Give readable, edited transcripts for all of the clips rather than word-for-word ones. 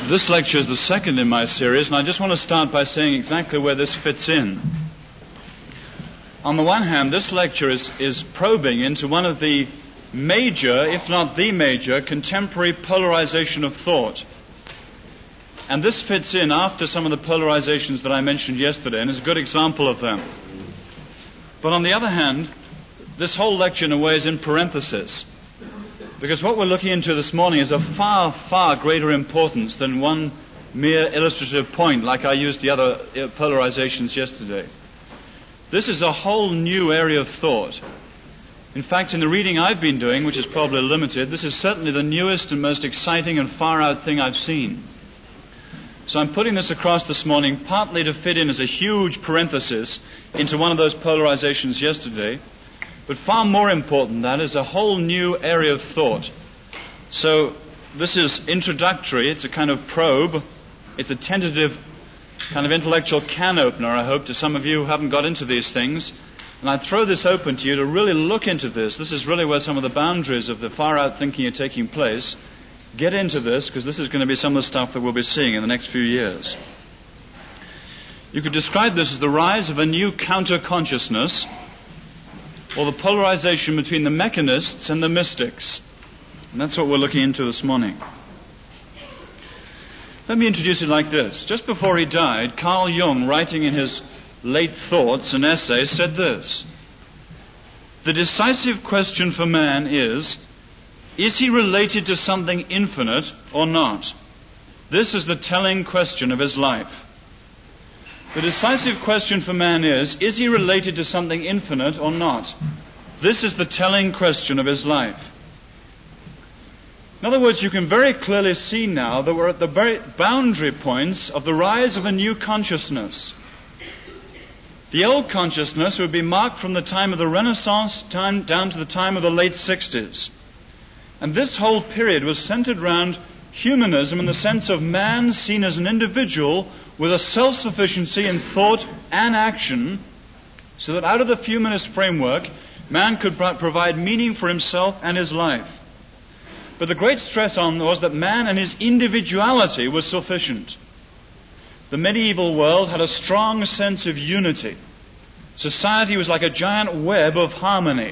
This lecture is the second in my series, and I just want to start by saying exactly where this fits in. On the one hand, this lecture is probing into one of the major, if not the major, contemporary polarization of thought. And this fits in after some of the polarizations that I mentioned yesterday, and is a good example of them. But on the other hand, this whole lecture in a way is in parenthesis, because what we're looking into this morning is of far, far greater importance than one mere illustrative point like I used the other polarizations yesterday. This is a whole new area of thought. In fact, in the reading I've been doing, which is probably limited, this is certainly the newest and most exciting and far-out thing I've seen. So I'm putting this across this morning partly to fit in as a huge parenthesis into one of those polarizations yesterday, but far more important than that is a whole new area of thought. So this is introductory, it's a kind of probe, it's a tentative kind of intellectual can opener, I hope, to some of you who haven't got into these things. And I throw this open to you to really look into this. This is really where some of the boundaries of the far-out thinking are taking place. Get into this, because this is going to be some of the stuff that we'll be seeing in the next few years. You could describe this as the rise of a new counter-consciousness, or the polarization between the mechanists and the mystics. And that's what we're looking into this morning. Let me introduce it like this. Just before he died, Carl Jung, writing in his late thoughts and essays, said this: "The decisive question for man is he related to something infinite or not? This is the telling question of his life." The decisive question for man is he related to something infinite or not? This is the telling question of his life. In other words, you can very clearly see now that we're at the very boundary points of the rise of a new consciousness. The old consciousness would be marked from the time of the Renaissance down to the time of the late 60s. And this whole period was centered around humanism in the sense of man seen as an individual with a self-sufficiency in thought and action, so that out of the humanist framework, man could provide meaning for himself and his life. But the great stress on was that man and his individuality was sufficient. The medieval world had a strong sense of unity. Society was like a giant web of harmony.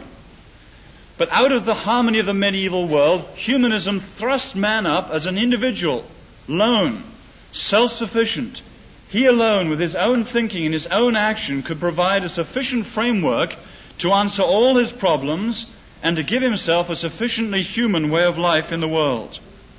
But out of the harmony of the medieval world, humanism thrust man up as an individual, lone, self-sufficient. He alone, with his own thinking and his own action, could provide a sufficient framework to answer all his problems and to give himself a sufficiently human way of life in the world.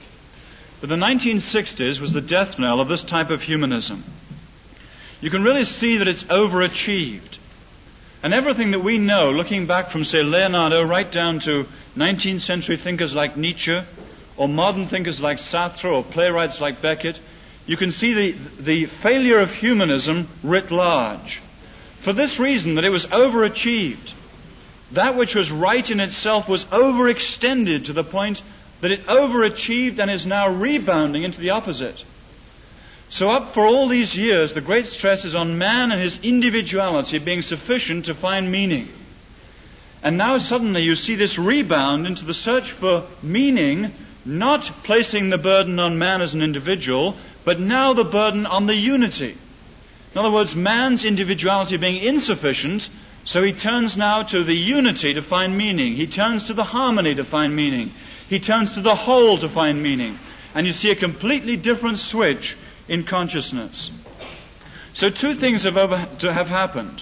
But the 1960s was the death knell of this type of humanism. You can really see that it's overachieved. And everything that we know, looking back from, say, Leonardo right down to 19th century thinkers like Nietzsche, or modern thinkers like Sartre, or playwrights like Beckett, you can see the failure of humanism writ large. For this reason, that it was overachieved. That which was right in itself was overextended to the point that it overachieved and is now rebounding into the opposite. So up for all these years, the great stress is on man and his individuality being sufficient to find meaning. And now suddenly you see this rebound into the search for meaning, not placing the burden on man as an individual, but now the burden on the unity. In other words, man's individuality being insufficient, so he turns now to the unity to find meaning. He turns to the harmony to find meaning. He turns to the whole to find meaning. And you see a completely different switch in consciousness. So two things have happened.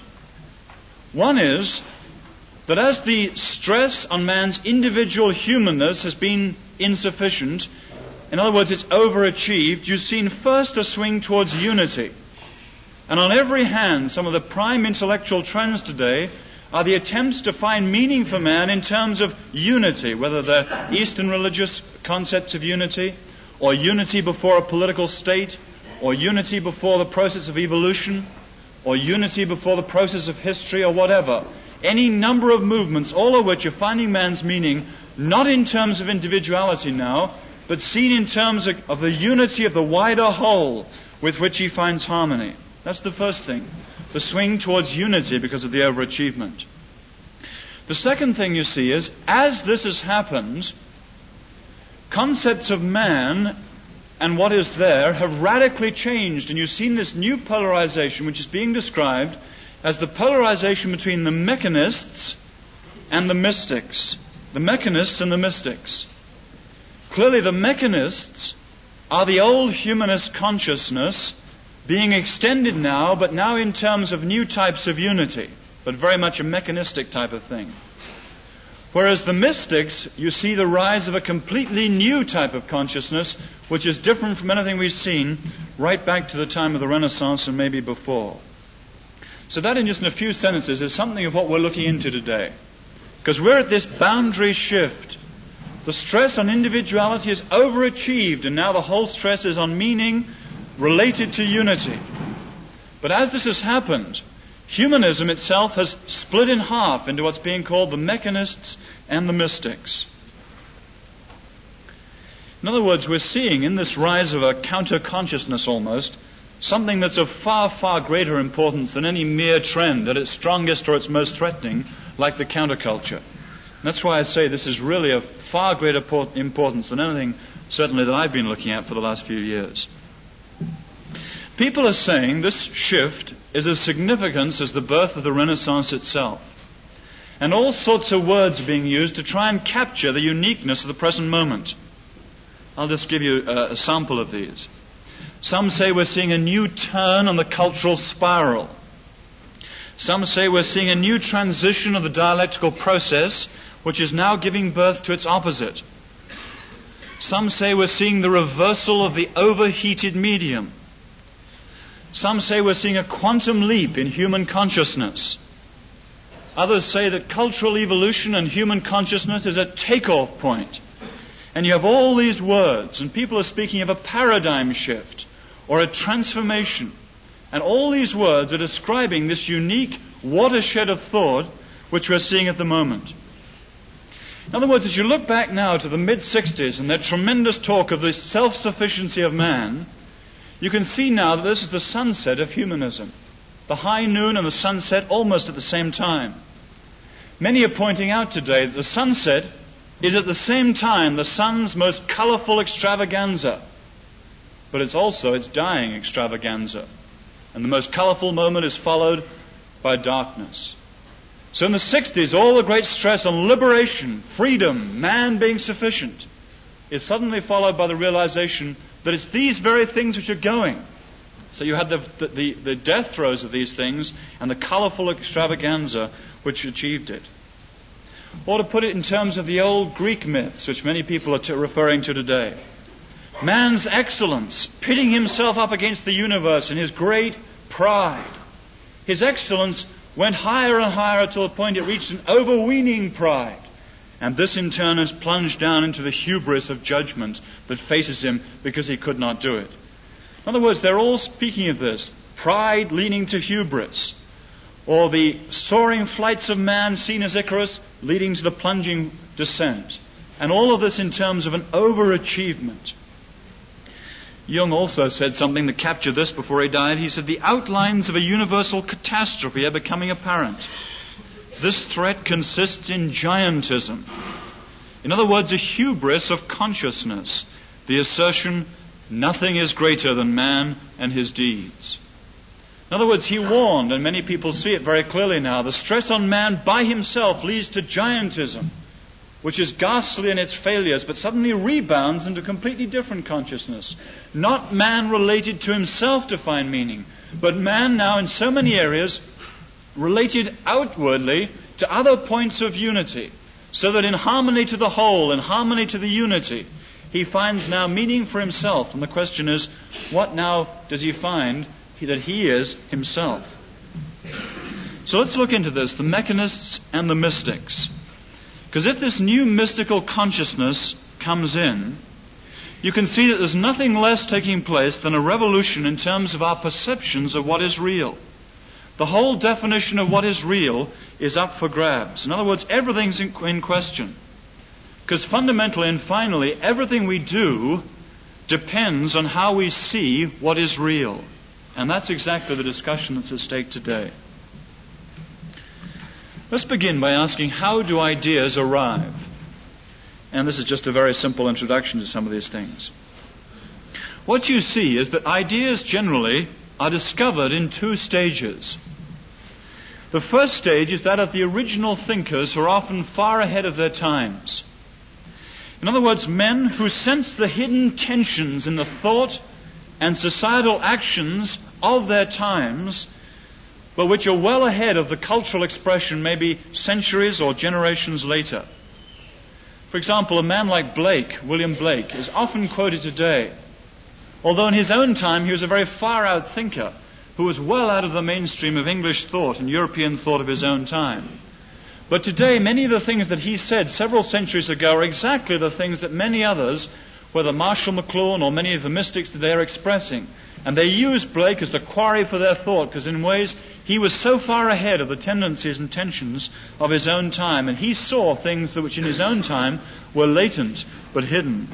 One is that as the stress on man's individual humanness has been insufficient, in other words, it's overachieved, you've seen first a swing towards unity. And on every hand, some of the prime intellectual trends today are the attempts to find meaning for man in terms of unity, whether they're Eastern religious concepts of unity, or unity before a political state, or unity before the process of evolution, or unity before the process of history, or whatever. Any number of movements, all of which are finding man's meaning not in terms of individuality now, but seen in terms of the unity of the wider whole with which he finds harmony. That's the first thing, the swing towards unity because of the overachievement. The second thing you see is, as this has happened, concepts of man and what is there have radically changed. And you've seen this new polarization, which is being described as the polarization between the mechanists and the mystics. The mechanists and the mystics. Clearly the mechanists are the old humanist consciousness being extended now, but now in terms of new types of unity, but very much a mechanistic type of thing. Whereas the mystics, you see the rise of a completely new type of consciousness, which is different from anything we've seen right back to the time of the Renaissance and maybe before. So that, in just in a few sentences, is something of what we're looking into today. Because we're at this boundary shift. The stress on individuality is overachieved, and now the whole stress is on meaning related to unity. But as this has happened, humanism itself has split in half into what's being called the mechanists and the mystics. In other words, we're seeing in this rise of a counter-consciousness almost, something that's of far, far greater importance than any mere trend at its strongest or its most threatening, like the counterculture. And that's why I say this is really of far greater importance than anything, certainly, that I've been looking at for the last few years. People are saying this shift is as significant as the birth of the Renaissance itself. And all sorts of words are being used to try and capture the uniqueness of the present moment. I'll just give you a sample of these. Some say we're seeing a new turn on the cultural spiral. Some say we're seeing a new transition of the dialectical process, which is now giving birth to its opposite. Some say we're seeing the reversal of the overheated medium. Some say we're seeing a quantum leap in human consciousness. Others say that cultural evolution and human consciousness is a takeoff point. And you have all these words, and people are speaking of a paradigm shift or a transformation. And all these words are describing this unique watershed of thought which we're seeing at the moment. In other words, as you look back now to the mid-60s and that tremendous talk of the self-sufficiency of man, you can see now that this is the sunset of humanism. The high noon and the sunset almost at the same time. Many are pointing out today that the sunset is at the same time the sun's most colorful extravaganza. But it's also its dying extravaganza. And the most colorful moment is followed by darkness. So in the 60s, all the great stress on liberation, freedom, man being sufficient, is suddenly followed by the realization that it's these very things which are going. So you had the death throes of these things and the colorful extravaganza which achieved it. Or to put it in terms of the old Greek myths, which many people are referring to today. Man's excellence, pitting himself up against the universe in his great pride. His excellence went higher and higher to the point it reached an overweening pride. And this in turn has plunged down into the hubris of judgment that faces him because he could not do it. In other words, they're all speaking of this. Pride leading to hubris. Or the soaring flights of man seen as Icarus leading to the plunging descent. And all of this in terms of an overachievement. Jung also said something that captured this before he died. He said, the outlines of a universal catastrophe are becoming apparent. This threat consists in giantism. In other words, a hubris of consciousness. The assertion, nothing is greater than man and his deeds. In other words, he warned, and many people see it very clearly now, the stress on man by himself leads to giantism, which is ghastly in its failures, but suddenly rebounds into completely different consciousness. Not man related to himself to find meaning, but man now in so many areas related outwardly to other points of unity, so that in harmony to the whole, in harmony to the unity, he finds now meaning for himself. And the question is, what now does he find that he is himself? So let's look into this, the mechanists and the mystics. Because if this new mystical consciousness comes in, you can see that there's nothing less taking place than a revolution in terms of our perceptions of what is real. The whole definition of what is real is up for grabs. In other words, everything's in question. Because fundamentally and finally, everything we do depends on how we see what is real. And that's exactly the discussion that's at stake today. Let's begin by asking, how do ideas arrive? And this is just a very simple introduction to some of these things. what you see is that ideas generally are discovered in two stages. The first stage is that of the original thinkers who are often far ahead of their times. In other words, men who sense the hidden tensions in the thought and societal actions of their times, but which are well ahead of the cultural expression maybe centuries or generations later. For example, a man like Blake, William Blake, is often quoted today, although in his own time he was a very far-out thinker who was well out of the mainstream of English thought and European thought of his own time. But today, many of the things that he said several centuries ago are exactly the things that many others, whether Marshall McLuhan or many of the mystics today, are expressing. And they use Blake as the quarry for their thought, because in ways he was so far ahead of the tendencies and tensions of his own time, and he saw things which in his own time were latent but hidden.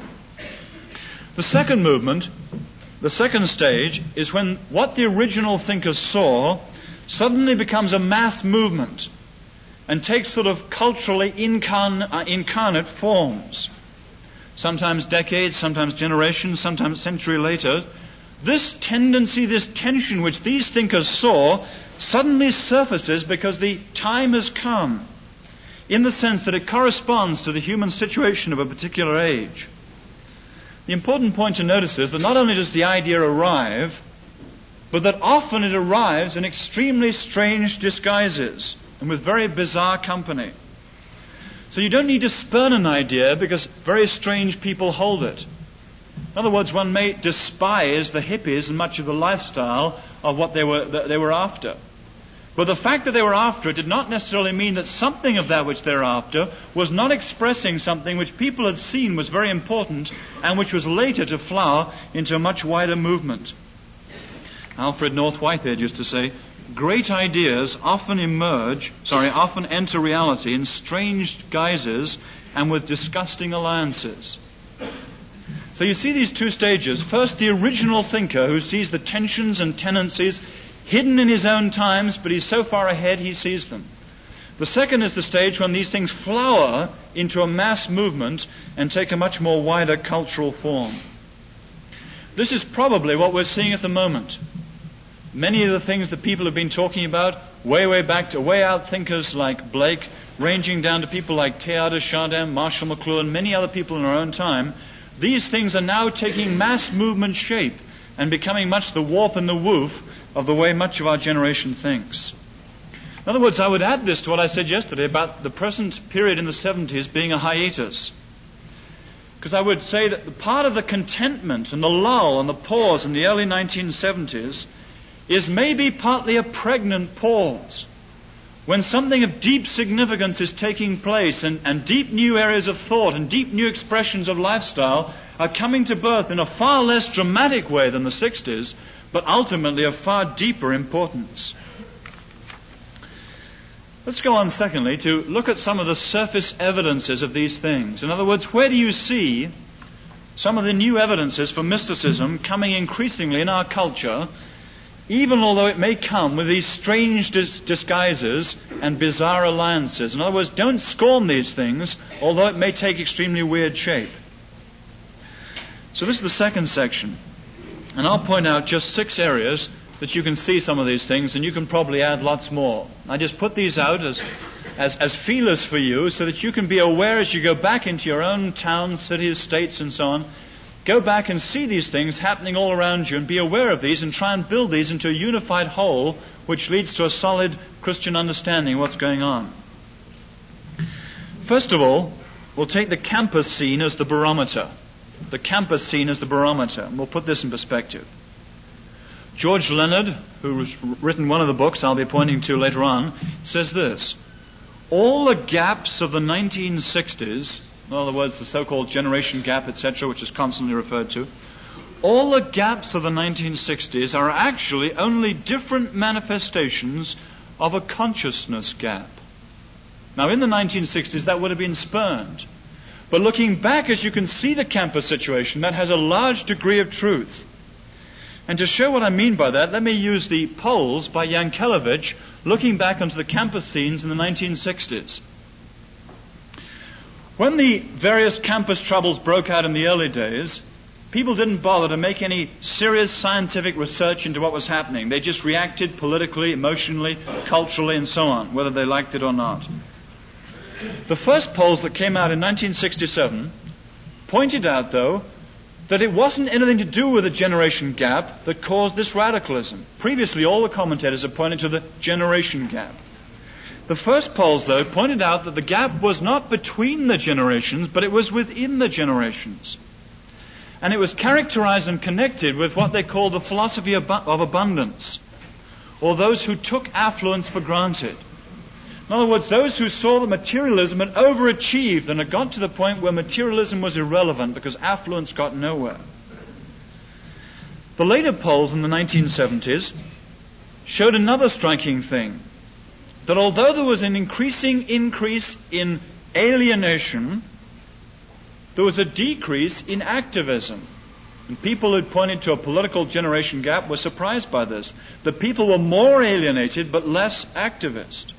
The second movement, the second stage, is when what the original thinkers saw suddenly becomes a mass movement and takes sort of culturally incarnate forms. Sometimes decades, sometimes generations, sometimes a century later. This tendency, this tension which these thinkers saw suddenly surfaces because the time has come, in the sense that it corresponds to the human situation of a particular age. The important point to notice is that not only does the idea arrive, but that often it arrives in extremely strange disguises and with very bizarre company. So you don't need to spurn an idea because very strange people hold it. In other words, one may despise the hippies and much of the lifestyle of what they were after. But the fact that they were after it did not necessarily mean that something of that which they're after was not expressing something which people had seen was very important and which was later to flower into a much wider movement. Alfred North Whitehead used to say, great ideas often enter reality in strange guises and with disgusting alliances. So you see these two stages. First, the original thinker who sees the tensions and tendencies hidden in his own times, but he's so far ahead he sees them. The second is the stage when these things flower into a mass movement and take a much more wider cultural form. This is probably what we're seeing at the moment. Many of the things that people have been talking about, way back to way out thinkers like Blake, ranging down to people like Teilhard de Chardin, Marshall McLuhan, many other people in our own time, these things are now taking mass movement shape and becoming much the warp and the woof of the way much of our generation thinks. In other words, I would add this to what I said yesterday about the present period in the 70s being a hiatus. Because I would say that the part of the contentment and the lull and the pause in the early 1970s is maybe partly a pregnant pause, when something of deep significance is taking place and deep new areas of thought and deep new expressions of lifestyle are coming to birth in a far less dramatic way than the 60s, but ultimately of far deeper importance. Let's go on, secondly, to look at some of the surface evidences of these things. In other words, where do you see some of the new evidences for mysticism coming increasingly in our culture, even although it may come with these strange disguises and bizarre alliances? In other words, don't scorn these things, although it may take extremely weird shape. So this is the second section. And I'll point out just 6 areas that you can see some of these things, and you can probably add lots more. I just put these out as feelers for you so that you can be aware as you go back into your own towns, cities, states, and so on. Go back and see these things happening all around you and be aware of these and try and build these into a unified whole which leads to a solid Christian understanding of what's going on. First of all, we'll take the campus scene as the barometer. The campus scene as the barometer. And we'll put this in perspective. George Leonard, who's written one of the books I'll be pointing to later on, says this: all the gaps of the 1960s, in other words, the so-called generation gap, etc., which is constantly referred to, all the gaps of the 1960s are actually only different manifestations of a consciousness gap. Now, in the 1960s, that would have been spurned. But looking back, as you can see the campus situation, that has a large degree of truth. And to show what I mean by that, let me use the polls by Yankelevich looking back onto the campus scenes in the 1960s. When the various campus troubles broke out in the early days, People didn't bother to make any serious scientific research into what was happening. They just reacted politically, emotionally, culturally, and so on, whether they liked it or not. The first polls that came out in 1967 pointed out, though, that it wasn't anything to do with the generation gap that caused this radicalism. Previously, all the commentators had pointed to the generation gap. The first polls, though, pointed out that the gap was not between the generations, but it was within the generations. And it was characterized and connected with what they called the philosophy of abundance, or those who took affluence for granted. In other words, those who saw that materialism had overachieved and had got to the point where materialism was irrelevant because affluence got nowhere. The later polls in the 1970s showed another striking thing, that although there was an increasing increase in alienation, there was a decrease in activism. And people who pointed to a political generation gap were surprised by this. The people were more alienated but less activist.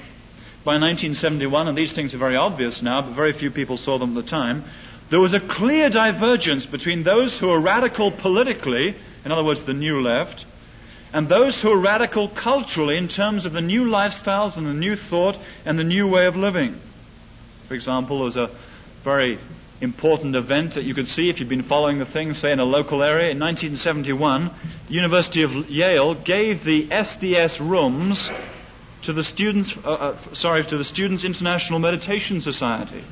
By 1971, and these things are very obvious now, but very few people saw them at the time, there was a clear divergence between those who were radical politically, in other words, the New Left, and those who were radical culturally in terms of the new lifestyles and the new thought and the new way of living. For example, there was a very important event that you could see if you've been following the thing, say in a local area. In 1971, the University of Yale gave the SDS rooms to the Students International Meditation Society.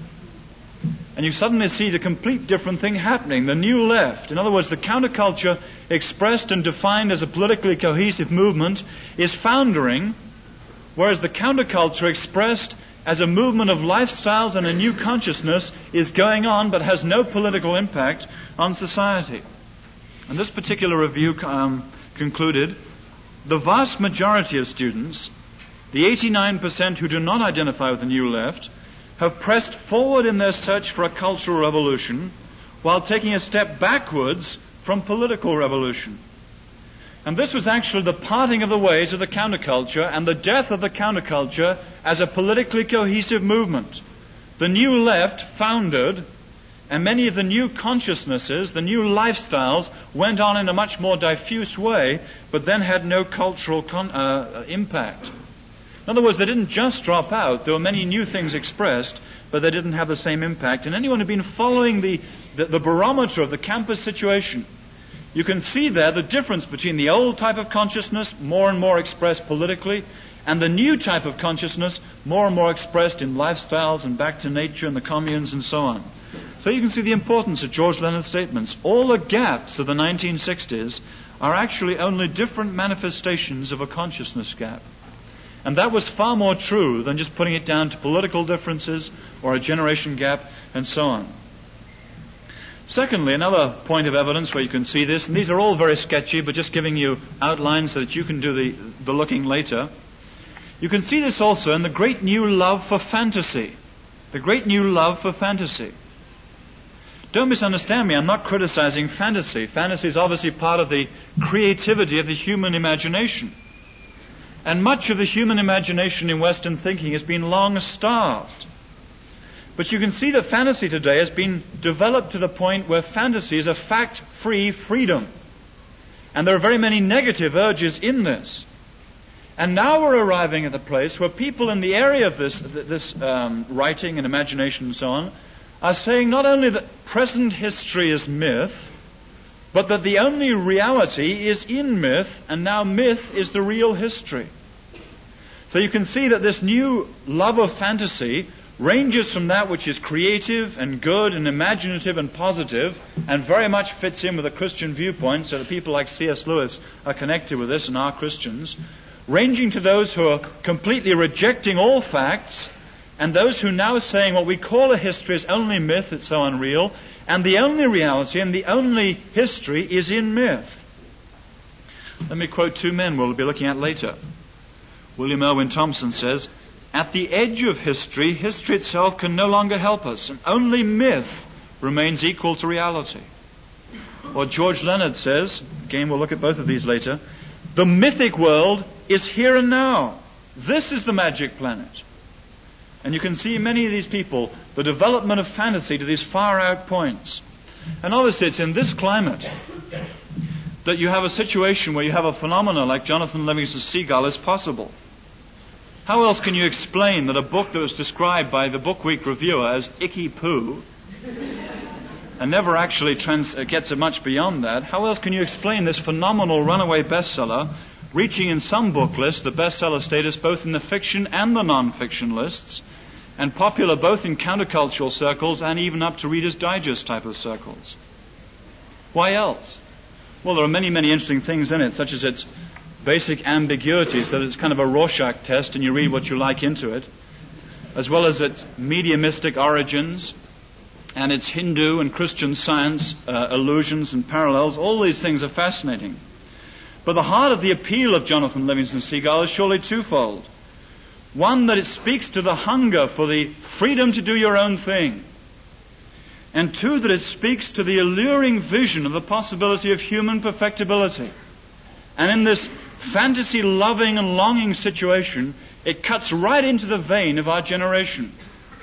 And you suddenly see the complete different thing happening. The New Left, in other words, the counterculture expressed and defined as a politically cohesive movement, is foundering, whereas the counterculture expressed as a movement of lifestyles and a new consciousness is going on but has no political impact on society. And this particular review concluded, the vast majority of students, the 89% who do not identify with the New Left, have pressed forward in their search for a cultural revolution while taking a step backwards from political revolution. And this was actually the parting of the ways of the counterculture and the death of the counterculture as a politically cohesive movement. The New Left foundered, and many of the new consciousnesses, the new lifestyles, went on in a much more diffuse way, but then had no cultural impact. In other words, they didn't just drop out. There were many new things expressed, but they didn't have the same impact. And anyone who'd been following the barometer of the campus situation, you can see there the difference between the old type of consciousness, more and more expressed politically, and the new type of consciousness, more and more expressed in lifestyles and back to nature and the communes and so on. So you can see the importance of George Leonard's statements. All the gaps of the 1960s are actually only different manifestations of a consciousness gap. And that was far more true than just putting it down to political differences or a generation gap and so on. Secondly, another point of evidence where you can see this, and these are all very sketchy, but just giving you outlines so that you can do the looking later. You can see this also in the great new love for fantasy. The great new love for fantasy. Don't misunderstand me, I'm not criticizing fantasy. Fantasy is obviously part of the creativity of the human imagination. And much of the human imagination in Western thinking has been long starved. But you can see that fantasy today has been developed to the point where fantasy is a fact-free freedom. And there are very many negative urges in this. And now we're arriving at the place where people in the area of this writing and imagination and so on are saying not only that present history is myth, but that the only reality is in myth, and now myth is the real history. So you can see that this new love of fantasy ranges from that which is creative and good and imaginative and positive, and very much fits in with the Christian viewpoint, so that people like C.S. Lewis are connected with this and are Christians, ranging to those who are completely rejecting all facts, and those who now are saying what we call a history is only myth, it's so unreal, and the only reality and the only history is in myth. Let me quote two men we'll be looking at later. William Irwin Thompson says, "At the edge of history, history itself can no longer help us, and only myth remains equal to reality." Or George Leonard says, again we'll look at both of these later, "The mythic world is here and now. This is the magic planet." And you can see many of these people, the development of fantasy to these far out points. And obviously it's in this climate that you have a situation where you have a phenomenon like Jonathan Livingston Seagull is possible. How else can you explain that a book that was described by the Book Week reviewer as icky poo and never actually gets it much beyond that, how else can you explain this phenomenal runaway bestseller reaching in some book lists the bestseller status both in the fiction and the non-fiction lists, and popular both in countercultural circles and even up to Reader's Digest type of circles? Why else? Well, there are many, many interesting things in it, such as its basic ambiguity, so that it's kind of a Rorschach test and you read what you like into it, as well as its mediumistic origins and its Hindu and Christian science allusions and parallels. All these things are fascinating. But the heart of the appeal of Jonathan Livingston Seagull is surely twofold. One, that it speaks to the hunger for the freedom to do your own thing. And two, that it speaks to the alluring vision of the possibility of human perfectibility. And in this fantasy-loving and longing situation, it cuts right into the vein of our generation.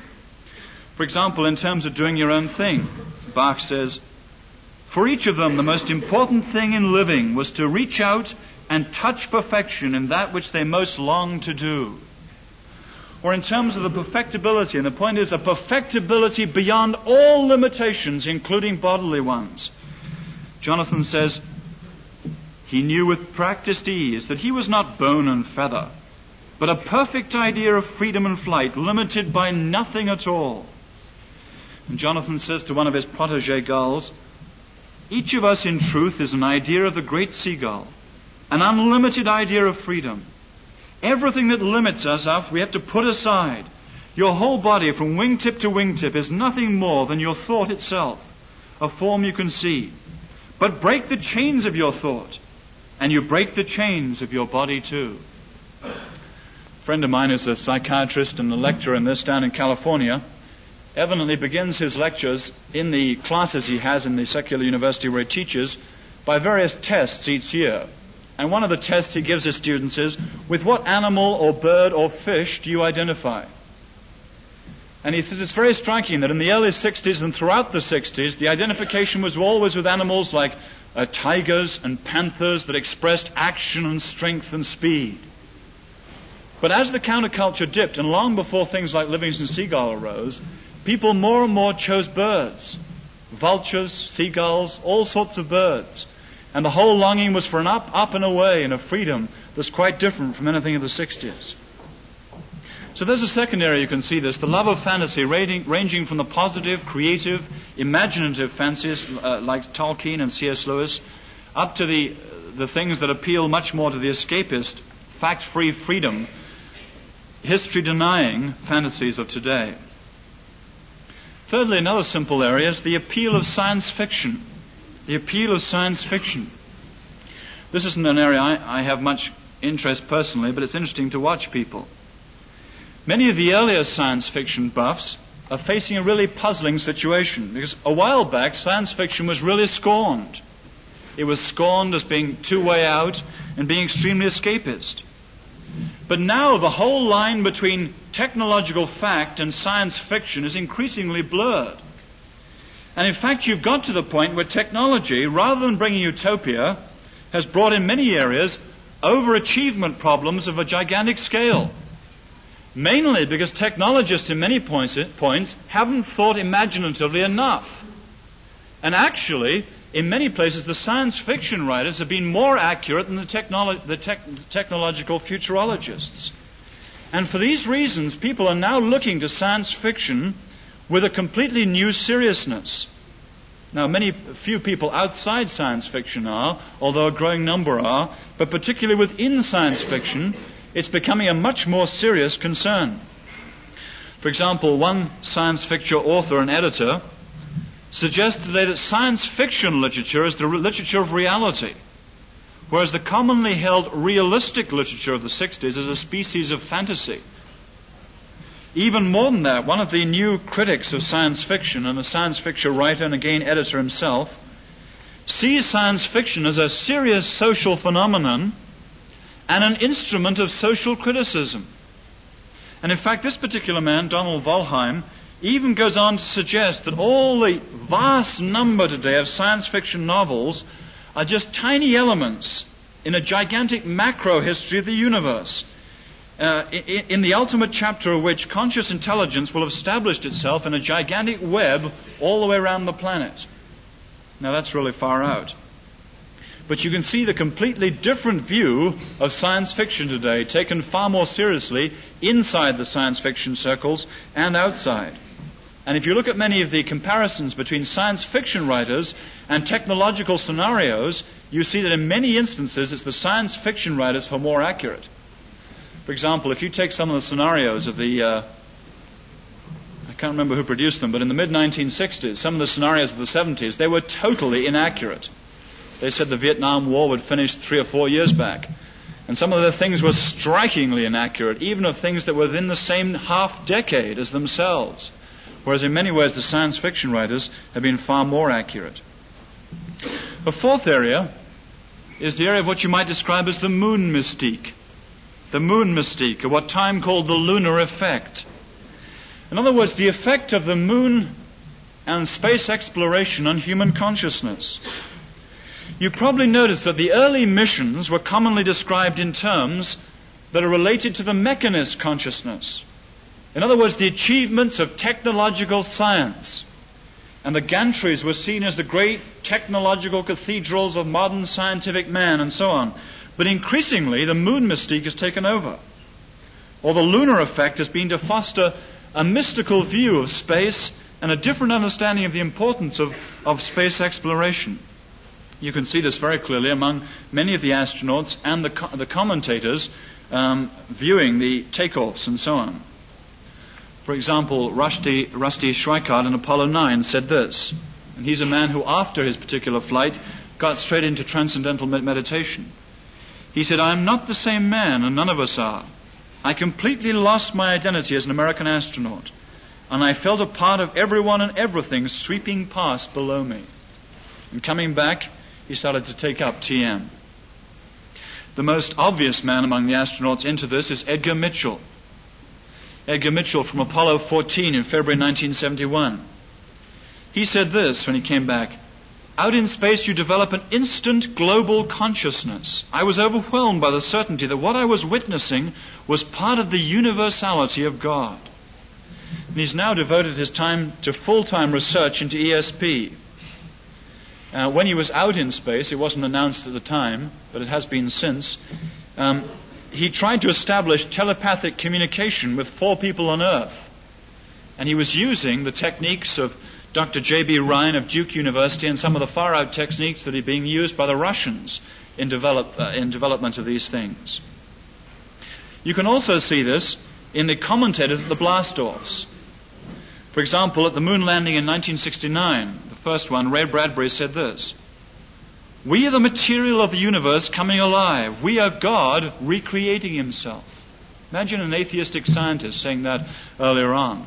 For example, in terms of doing your own thing, Bach says, "For each of them, the most important thing in living was to reach out and touch perfection in that which they most longed to do." Or in terms of the perfectibility, and the point is a perfectibility beyond all limitations, including bodily ones. Jonathan says, he knew with practiced ease that he was not bone and feather, but a perfect idea of freedom and flight, limited by nothing at all. And Jonathan says to one of his protege gulls, "Each of us in truth is an idea of the great seagull, an unlimited idea of freedom. Everything that limits us we have to put aside. Your whole body from wingtip to wingtip is nothing more than your thought itself, a form you can see. But break the chains of your thought, and you break the chains of your body too." A friend of mine who's a psychiatrist and a lecturer in this down in California evidently begins his lectures in the classes he has in the secular university where he teaches by various tests each year. And one of the tests he gives his students is, with what animal or bird or fish do you identify? And he says it's very striking that in the early 60s and throughout the 60s, the identification was always with animals like tigers and panthers that expressed action and strength and speed. But as the counterculture dipped, and long before things like Livingston Seagull arose, people more and more chose birds, vultures, seagulls, all sorts of birds. And the whole longing was for an up and away, and a freedom that's quite different from anything of the 60s. So there's a second area you can see this, the love of fantasy, ranging from the positive, creative, imaginative fancies like Tolkien and C.S. Lewis, up to the things that appeal much more to the escapist, fact-free freedom, history-denying fantasies of today. Thirdly, another simple area is the appeal of science fiction. The appeal of science fiction. This isn't an area I have much interest personally, but it's interesting to watch people. Many of the earlier science fiction buffs are facing a really puzzling situation, because a while back science fiction was really scorned. It was scorned as being too way out and being extremely escapist. But now the whole line between technological fact and science fiction is increasingly blurred. And in fact, you've got to the point where technology, rather than bringing utopia, has brought in many areas overachievement problems of a gigantic scale. Mainly because technologists in many points haven't thought imaginatively enough. And actually, in many places, the science fiction writers have been more accurate than the technological futurologists. And for these reasons, people are now looking to science fiction with a completely new seriousness. Now, few people outside science fiction are, although a growing number are, but particularly within science fiction, it's becoming a much more serious concern. For example, one science fiction author and editor suggests today that science fiction literature is the literature of reality, whereas the commonly held realistic literature of the 60s is a species of fantasy. Even more than that, one of the new critics of science fiction, and a science fiction writer and again editor himself, sees science fiction as a serious social phenomenon and an instrument of social criticism. And in fact, this particular man, Donald Wollheim, even goes on to suggest that all the vast number today of science fiction novels are just tiny elements in a gigantic macro history of the universe, in the ultimate chapter of which conscious intelligence will have established itself in a gigantic web all the way around the planet. Now that's really far out. But you can see the completely different view of science fiction today, taken far more seriously inside the science fiction circles and outside. And if you look at many of the comparisons between science fiction writers and technological scenarios, you see that in many instances it's the science fiction writers who are more accurate. For example, if you take some of the scenarios of I can't remember who produced them, but in the mid-1960s, some of the scenarios of the 70s, they were totally inaccurate. They said the Vietnam War would finish 3 or 4 years back. And some of the things were strikingly inaccurate, even of things that were within the same half-decade as themselves. Whereas in many ways the science fiction writers have been far more accurate. A fourth area is the area of what you might describe as the moon mystique. The moon mystique, or what Time called the lunar effect. In other words, the effect of the moon and space exploration on human consciousness. You probably noticed that the early missions were commonly described in terms that are related to the mechanist consciousness. In other words, the achievements of technological science. And the gantries were seen as the great technological cathedrals of modern scientific man and so on. But increasingly, the moon mystique has taken over. Or the lunar effect has been to foster a mystical view of space and a different understanding of the importance of space exploration. You can see this very clearly among many of the astronauts and the commentators viewing the takeoffs and so on. For example, Rusty Schweickart in Apollo 9 said this, and he's a man who after his particular flight got straight into transcendental meditation. He said, "I am not the same man, and none of us are. I completely lost my identity as an American astronaut, and I felt a part of everyone and everything sweeping past below me." And coming back, he started to take up TM. The most obvious man among the astronauts into this is Edgar Mitchell. Edgar Mitchell from Apollo 14 in February 1971. He said this when he came back, "Out in space you develop an instant global consciousness. I was overwhelmed by the certainty that what I was witnessing was part of the universality of God." And he's now devoted his time to full-time research into ESP. When he was out in space, it wasn't announced at the time, but it has been since, he tried to establish telepathic communication with 4 people on Earth. And he was using the techniques of Dr. J.B. Ryan of Duke University and some of the far-out techniques that are being used by the Russians in development of these things. You can also see this in the commentators at the blastoffs. For example, at the moon landing in 1969, the first one, Ray Bradbury said this, "We are the material of the universe coming alive. We are God recreating himself." Imagine an atheistic scientist saying that earlier on.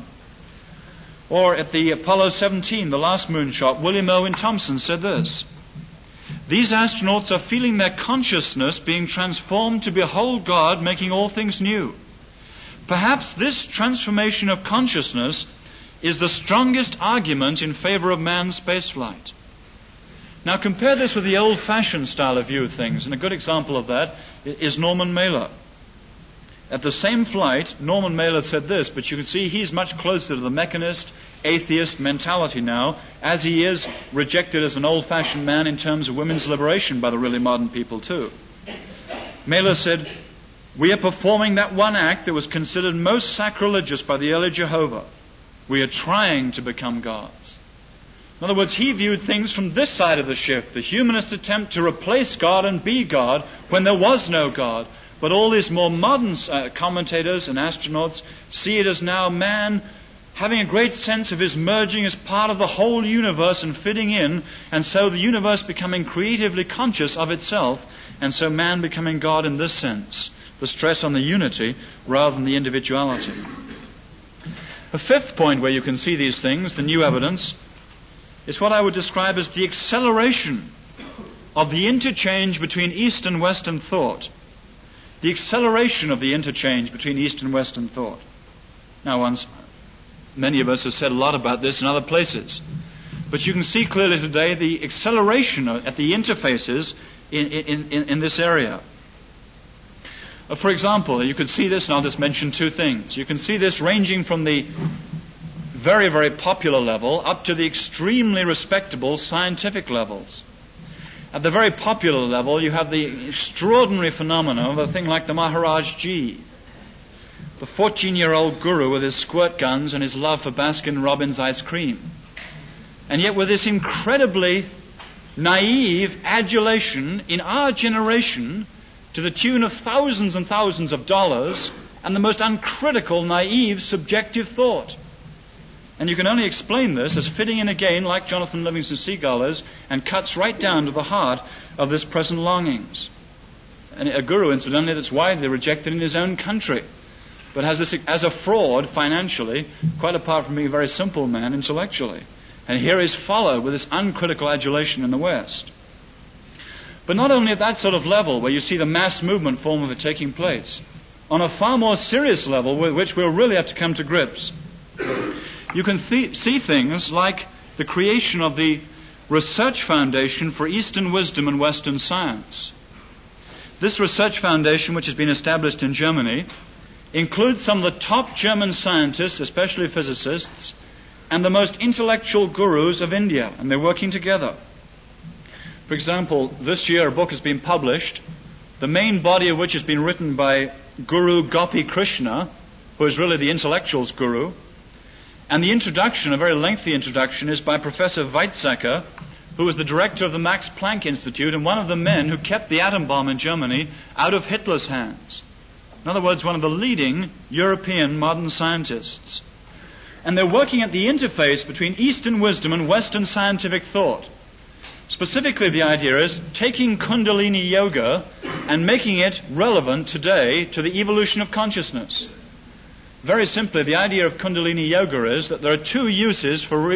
Or at the Apollo 17, the last moonshot, William Irwin Thompson said this, "These astronauts are feeling their consciousness being transformed to behold God making all things new. Perhaps this transformation of consciousness is the strongest argument in favor of manned spaceflight." Now compare this with the old-fashioned style of view of things, and a good example of that is Norman Mailer. At the same flight, Norman Mailer said this, but you can see he's much closer to the mechanist, atheist mentality now, as he is rejected as an old-fashioned man in terms of women's liberation by the really modern people too. Mailer said, "We are performing that one act that was considered most sacrilegious by the early Jehovah. We are trying to become gods." In other words, he viewed things from this side of the ship, the humanist attempt to replace God and be God when there was no God. But all these more modern commentators and astronauts see it as now man having a great sense of his merging as part of the whole universe and fitting in, and so the universe becoming creatively conscious of itself, and so man becoming God in this sense, the stress on the unity rather than the individuality. A fifth point where you can see these things, the new evidence, is what I would describe as the acceleration of the interchange between East and Western thought. The acceleration of the interchange between East and Western thought. Now, Many of us have said a lot about this in other places. But you can see clearly today the acceleration at the interfaces in this area. For example, you could see this, and I'll just mention two things. You can see this ranging from the very, very popular level up to the extremely respectable scientific levels. At the very popular level, you have the extraordinary phenomenon of a thing like the Maharaj Ji, the 14-year-old guru with his squirt guns and his love for Baskin-Robbins ice cream. And yet with this incredibly naive adulation in our generation to the tune of thousands and thousands of dollars and the most uncritical, naive, subjective thought. And you can only explain this as fitting in again like Jonathan Livingston Seagull is, and cuts right down to the heart of this present longings. And a guru, incidentally, that's widely rejected in his own country, but has this as a fraud financially, quite apart from being a very simple man intellectually. And here is followed with this uncritical adulation in the West. But not only at that sort of level where you see the mass movement form of it taking place, on a far more serious level with which we'll really have to come to grips, you can see things like the creation of the Research Foundation for Eastern Wisdom and Western Science. This research foundation, which has been established in Germany, includes some of the top German scientists, especially physicists, and the most intellectual gurus of India, and they're working together. For example, this year a book has been published, the main body of which has been written by Guru Gopi Krishna, who is really the intellectuals guru. And the introduction, a very lengthy introduction, is by Professor Weizsäcker, who was the director of the Max Planck Institute and one of the men who kept the atom bomb in Germany out of Hitler's hands. In other words, one of the leading European modern scientists. And they're working at the interface between Eastern wisdom and Western scientific thought. Specifically, the idea is taking Kundalini Yoga and making it relevant today to the evolution of consciousness. Very simply, the idea of Kundalini Yoga is that there are two uses for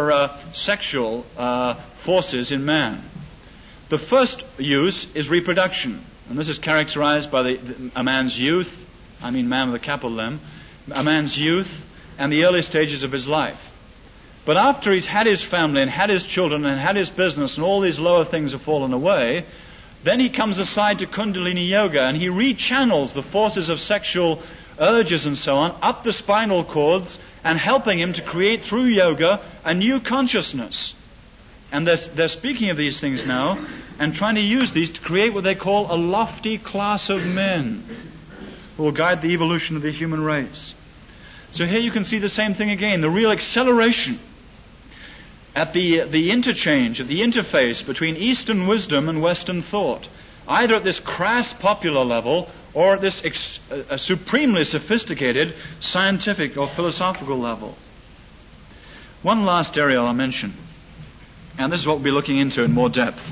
sexual forces in man. The first use is reproduction, and this is characterized by a man's youth, man with a capital M, a man's youth and the early stages of his life. But after he's had his family and had his children and had his business and all these lower things have fallen away, then he comes aside to Kundalini Yoga and he rechannels the forces of sexual urges and so on up the spinal cords and helping him to create through yoga a new consciousness. And they're speaking of these things now and trying to use these to create what they call a lofty class of men who will guide the evolution of the human race. So here you can see the same thing again, the real acceleration at the interchange, at the interface between Eastern wisdom and Western thought, either at this crass popular level or at this supremely sophisticated scientific or philosophical level. One last area I'll mention, and this is what we'll be looking into in more depth,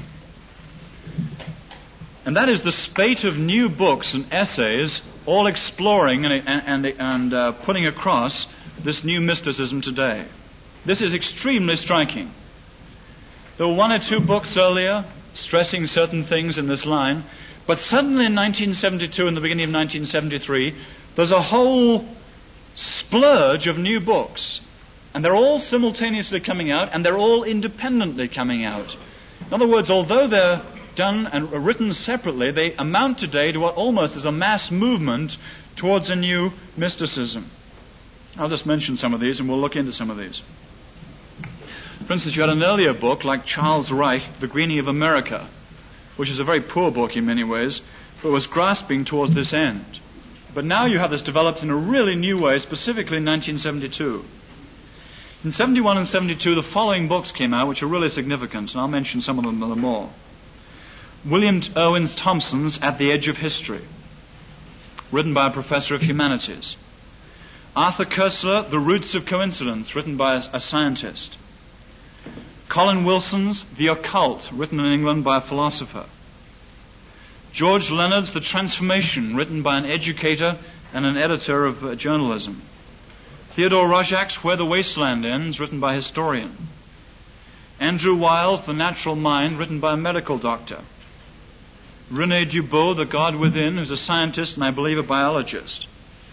and that is the spate of new books and essays all exploring and putting across this new mysticism today. This is extremely striking. There were one or two books earlier stressing certain things in this line, but suddenly in 1972 and the beginning of 1973, there's a whole splurge of new books. And they're all simultaneously coming out, and they're all independently coming out. In other words, although they're done and written separately, they amount today to what almost is a mass movement towards a new mysticism. I'll just mention some of these, and we'll look into some of these. For instance, you had an earlier book like Charles Reich, The Greening of America, which is a very poor book in many ways, but was grasping towards this end. But now you have this developed in a really new way, specifically in 1972. In 71 and 72, the following books came out, which are really significant, and I'll mention some of them more. William Owens Thompson's At the Edge of History, written by a professor of humanities. Arthur Koestler, The Roots of Coincidence, written by a scientist. Colin Wilson's The Occult, written in England by a philosopher. George Leonard's The Transformation, written by an educator and an editor of journalism. Theodore Roszak's Where the Wasteland Ends, written by a historian. Andrew Wiles' The Natural Mind, written by a medical doctor. René Dubos, The God Within, who's a scientist and I believe a biologist.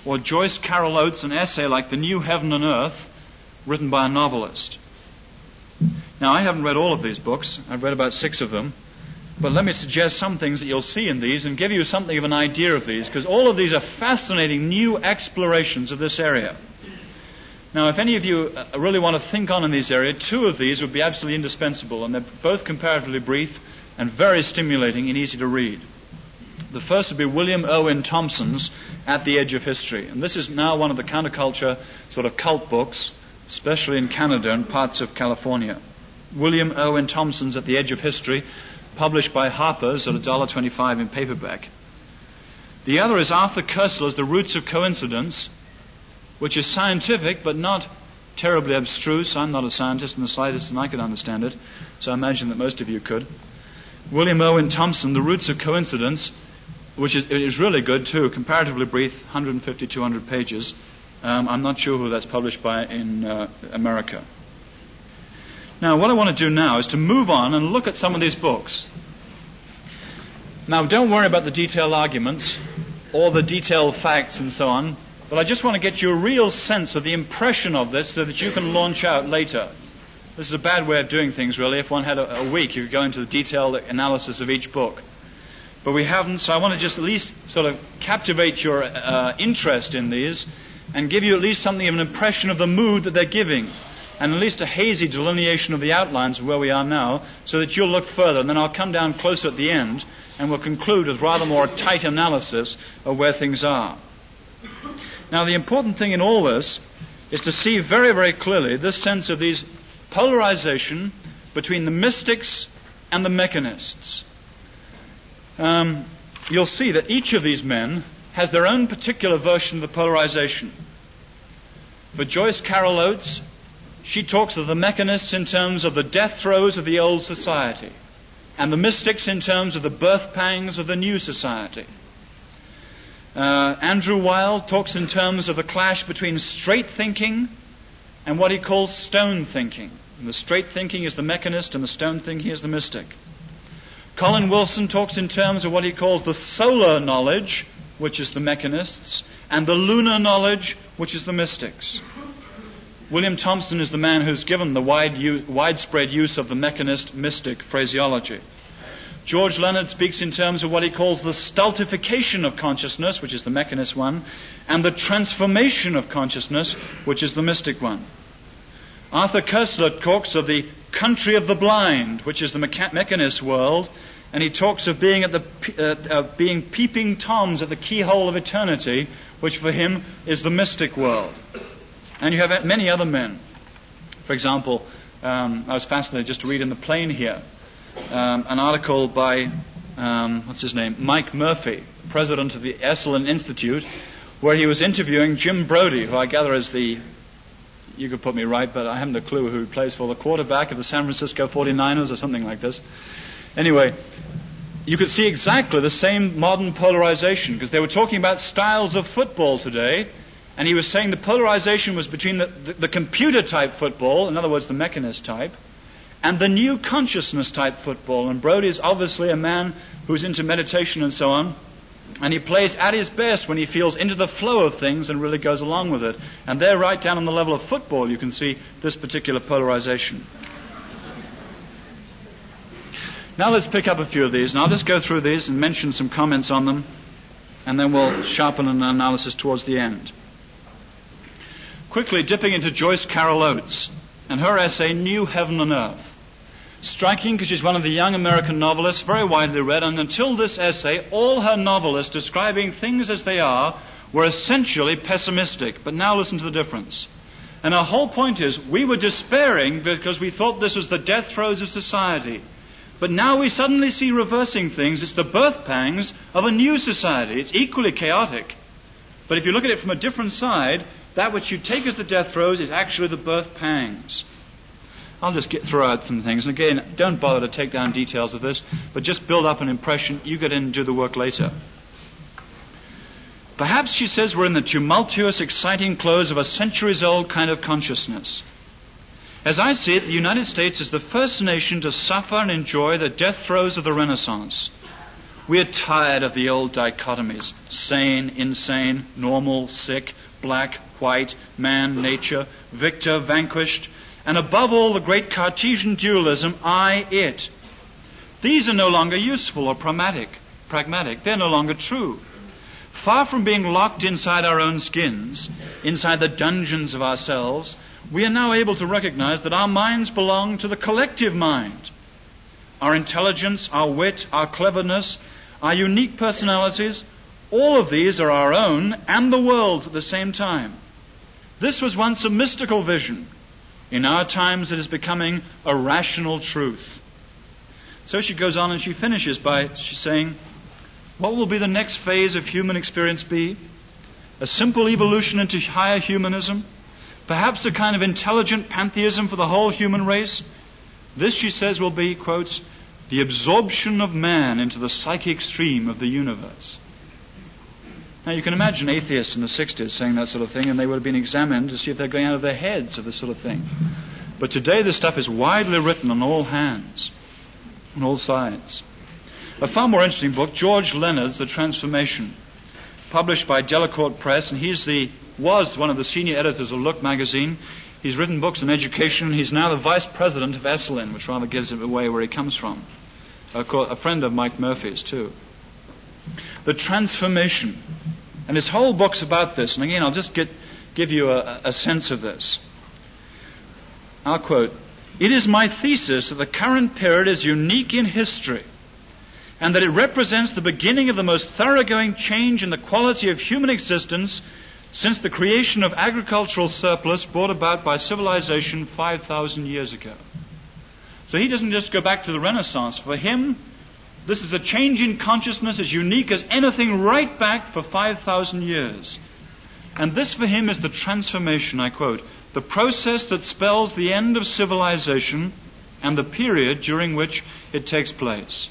or Joyce Carol Oates an essay like The New Heaven and Earth, written by a novelist. Now, I haven't read all of these books. I've read about 6 of them. But let me suggest some things that you'll see in these and give you something of an idea of these, because all of these are fascinating new explorations of this area. Now, if any of you really want to think on in this area, 2 of these would be absolutely indispensable, and they're both comparatively brief and very stimulating and easy to read. The first would be William Owen Thompson's At the Edge of History. And this is now one of the counterculture sort of cult books, especially in Canada and parts of California. William Owen Thompson's At the Edge of History, published by Harper's at $1.25 in paperback. The other is Arthur Koestler's The Roots of Coincidence, which is scientific but not terribly abstruse. I'm not a scientist in the slightest, and I could understand it, so I imagine that most of you could. William Owen Thompson, The Roots of Coincidence, which is really good too, comparatively brief, 150, 200 pages. I'm not sure who that's published by in America. Now, what I want to do now is to move on and look at some of these books. Now, don't worry about the detailed arguments or the detailed facts and so on, but I just want to get you a real sense of the impression of this so that you can launch out later. This is a bad way of doing things, really. If one had a week, you could go into the detailed analysis of each book. But we haven't, so I want to just at least sort of captivate your interest in these and give you at least something of an impression of the mood that they're giving, and at least a hazy delineation of the outlines of where we are now, so that you'll look further, and then I'll come down closer at the end, and we'll conclude with rather more tight analysis of where things are. Now, the important thing in all this is to see very, very clearly this sense of these polarization between the mystics and the mechanists. You'll see that each of these men has their own particular version of the polarization. For Joyce Carol Oates, she talks of the mechanists in terms of the death throes of the old society, and the mystics in terms of the birth pangs of the new society. Andrew Weil talks in terms of the clash between straight thinking and what he calls stone thinking. And the straight thinking is the mechanist, and the stone thinking is the mystic. Colin Wilson talks in terms of what he calls the solar knowledge, which is the mechanists, and the lunar knowledge, which is the mystics. William Thompson is the man who's given the widespread use of the mechanist-mystic phraseology. George Leonard speaks in terms of what he calls the stultification of consciousness, which is the mechanist one, and the transformation of consciousness, which is the mystic one. Arthur Koestler talks of the country of the blind, which is the mechanist world, and he talks of being being peeping toms at the keyhole of eternity, which for him is the mystic world. And you have many other men. For example, I was fascinated just to read in the plane here an article by Mike Murphy, president of the Esalen Institute, where he was interviewing Jim Brodie, who I gather is you could put me right, but I haven't a clue who he plays for, the quarterback of the San Francisco 49ers or something like this. Anyway, you could see exactly the same modern polarization, because they were talking about styles of football today, and he was saying the polarization was between the computer type football, in other words the mechanist type, and the new consciousness type football. And Brodie is obviously a man who's into meditation and so on, and he plays at his best when he feels into the flow of things and really goes along with it. And there, right down on the level of football, you can see this particular polarization. Now let's pick up a few of these, and I'll just go through these and mention some comments on them, and then we'll sharpen an analysis towards the end. Quickly dipping into Joyce Carol Oates and her essay, New Heaven and Earth. Striking because she's one of the young American novelists, very widely read, and until this essay, all her novelists describing things as they are were essentially pessimistic. But now listen to the difference. And our whole point is, we were despairing because we thought this was the death throes of society. But now we suddenly see reversing things. It's the birth pangs of a new society. It's equally chaotic. But if you look at it from a different side, that which you take as the death throes is actually the birth pangs. I'll just throw out some things. And again, don't bother to take down details of this, but just build up an impression. You get in and do the work later. Perhaps, she says, we're in the tumultuous, exciting close of a centuries-old kind of consciousness. As I see it, the United States is the first nation to suffer and enjoy the death throes of the Renaissance. We are tired of the old dichotomies: sane, insane, normal, sick, black, white, man, nature, victor, vanquished, and above all the great Cartesian dualism, I, it. These are no longer useful or pragmatic. They're no longer true. Far from being locked inside our own skins, inside the dungeons of ourselves, we are now able to recognize that our minds belong to the collective mind. Our intelligence, our wit, our cleverness, our unique personalities, all of these are our own and the world's at the same time. This was once a mystical vision. In our times it is becoming a rational truth. So she goes on and she finishes by saying, what will be the next phase of human experience be? A simple evolution into higher humanism? Perhaps a kind of intelligent pantheism for the whole human race? This, she says, will be, quotes, the absorption of man into the psychic stream of the universe. Now you can imagine atheists in the 60s saying that sort of thing, and they would have been examined to see if they're going out of their heads of this sort of thing. But today this stuff is widely written on all hands, on all sides. A far more interesting book, George Leonard's The Transformation, published by Delacorte Press, and was one of the senior editors of Look magazine. He's written books on education. He's now the vice president of Esalen, which rather gives it away where he comes from. A friend of Mike Murphy's, too. The Transformation. And his whole book's about this. And again, I'll just give you a sense of this. I'll quote, "It is my thesis that the current period is unique in history, and that it represents the beginning of the most thoroughgoing change in the quality of human existence since the creation of agricultural surplus brought about by civilization 5,000 years ago." So he doesn't just go back to the Renaissance. For him, this is a change in consciousness as unique as anything right back for 5,000 years. And this for him is the transformation, I quote, "the process that spells the end of civilization and the period during which it takes place."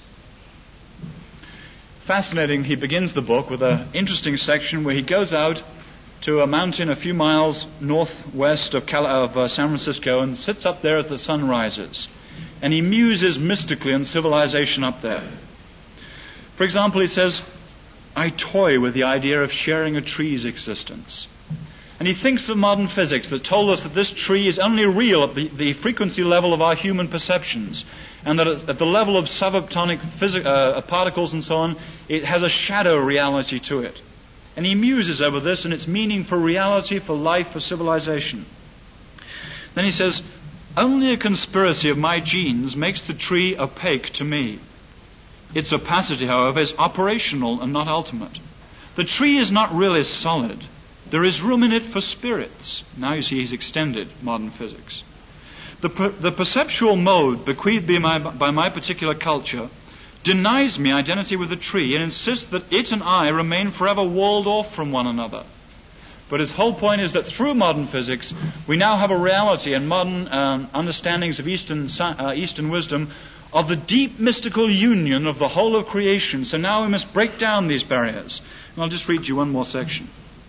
Fascinating, he begins the book with an interesting section where he goes out to a mountain a few miles northwest of San Francisco and sits up there as the sun rises. And he muses mystically on civilization up there. For example, he says, "I toy with the idea of sharing a tree's existence." And he thinks of modern physics that told us that this tree is only real at the frequency level of our human perceptions, and that at the level of subatomic particles and so on, it has a shadow reality to it. And he muses over this and its meaning for reality, for life, for civilization. Then he says, "Only a conspiracy of my genes makes the tree opaque to me. Its opacity, however, is operational and not ultimate. The tree is not really solid. There is room in it for spirits." Now you see he's extended modern physics. The perceptual mode bequeathed by my particular culture denies me identity with the tree and insists that it and I remain forever walled off from one another. But his whole point is that through modern physics, we now have a reality and modern understandings of Eastern wisdom of the deep mystical union of the whole of creation. So now we must break down these barriers. And I'll just read you one more section.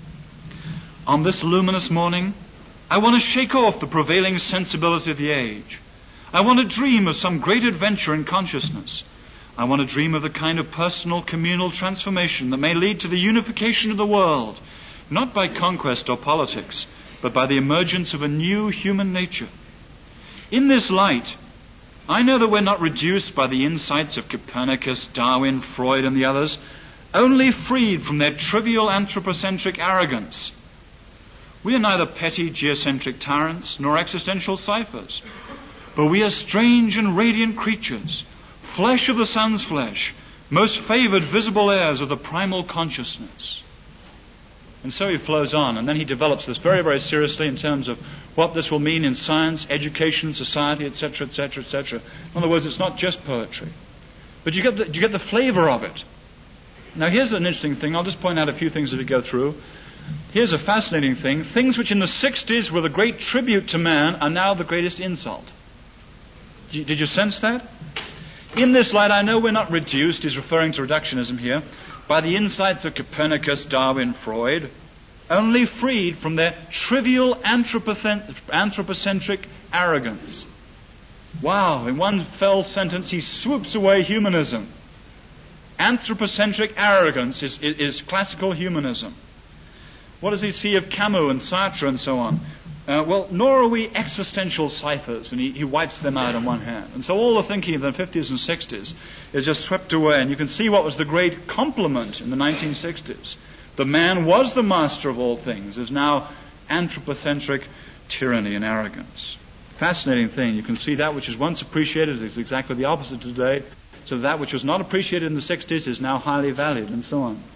"On this luminous morning, I want to shake off the prevailing sensibility of the age. I want to dream of some great adventure in consciousness. I want to dream of the kind of personal, communal transformation that may lead to the unification of the world, not by conquest or politics, but by the emergence of a new human nature. In this light, I know that we're not reduced by the insights of Copernicus, Darwin, Freud, and the others, only freed from their trivial anthropocentric arrogance. We are neither petty geocentric tyrants nor existential ciphers, but we are strange and radiant creatures, flesh of the sun's flesh, most favored visible heirs of the primal consciousness." And so he flows on, and then he develops this very, very seriously in terms of what this will mean in science, education, society, etc., etc., etc. In other words, it's not just poetry. But you get the flavor of it. Now here's an interesting thing. I'll just point out a few things as we go through. Here's a fascinating thing. Things which in the 60s were the great tribute to man are now the greatest insult. Did you sense that? In this light, I know we're not reduced, he's referring to reductionism here, by the insights of Copernicus, Darwin, Freud, only freed from their trivial anthropocentric arrogance. Wow, in one fell sentence he swoops away humanism. Anthropocentric arrogance is classical humanism. What does he see of Camus and Sartre and so on? Nor are we existential ciphers, and he wipes them out on one hand. And so all the thinking of the 50s and 60s is just swept away, and you can see what was the great compliment in the 1960s. The man was the master of all things, is now anthropocentric tyranny and arrogance. Fascinating thing. You can see that which is once appreciated is exactly the opposite today, so that which was not appreciated in the 60s is now highly valued, and so on.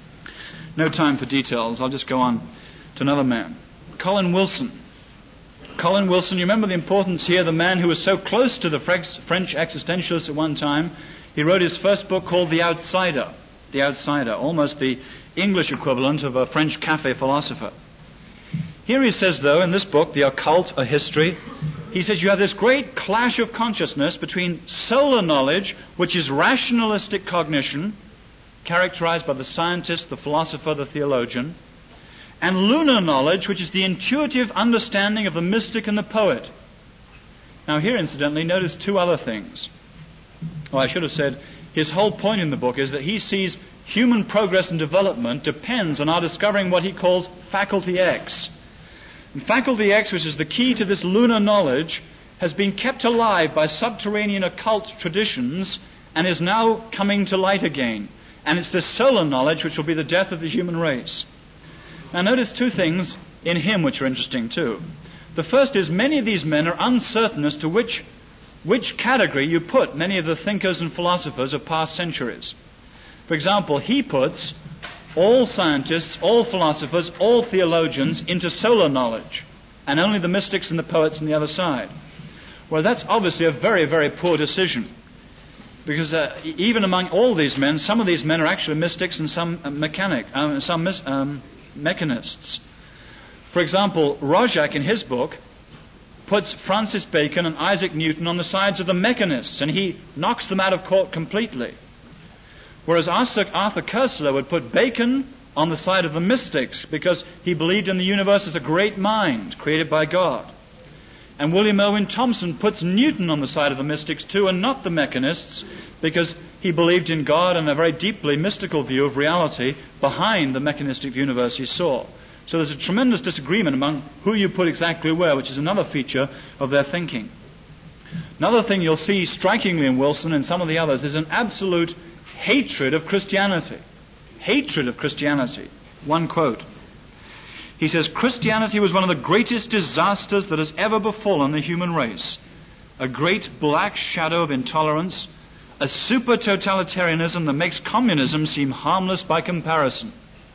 No time for details. I'll just go on to another man. Colin Wilson. Colin Wilson, you remember the importance here, the man who was so close to the French existentialists at one time. He wrote his first book called The Outsider. The Outsider, almost the English equivalent of a French cafe philosopher. Here he says, though, in this book, The Occult, A History, he says you have this great clash of consciousness between solar knowledge, which is rationalistic cognition, characterized by the scientist, the philosopher, the theologian, and lunar knowledge, which is the intuitive understanding of the mystic and the poet. Now here, incidentally, notice two other things. I should have said, his whole point in the book is that he sees human progress and development depends on our discovering what he calls Faculty X. And Faculty X, which is the key to this lunar knowledge, has been kept alive by subterranean occult traditions and is now coming to light again. And it's this solar knowledge which will be the death of the human race. Now notice two things in him which are interesting too. The first is many of these men are uncertain as to which category you put many of the thinkers and philosophers of past centuries. For example, he puts all scientists, all philosophers, all theologians into solar knowledge, and only the mystics and the poets on the other side. Well, that's obviously a very, very poor decision. Because even among all these men, some of these men are actually mystics and some mechanists. For example, Rojak in his book puts Francis Bacon and Isaac Newton on the sides of the mechanists, and he knocks them out of court completely. Whereas Arthur Koestler would put Bacon on the side of the mystics because he believed in the universe as a great mind created by God. And William Owen Thompson puts Newton on the side of the mystics too, and not the mechanists, because he believed in God and a very deeply mystical view of reality behind the mechanistic universe he saw. So there's a tremendous disagreement among who you put exactly where, which is another feature of their thinking. Another thing you'll see strikingly in Wilson and some of the others is an absolute hatred of Christianity. Hatred of Christianity. One quote. He says, Christianity was one of the greatest disasters that has ever befallen the human race. A great black shadow of intolerance, a super totalitarianism that makes communism seem harmless by comparison.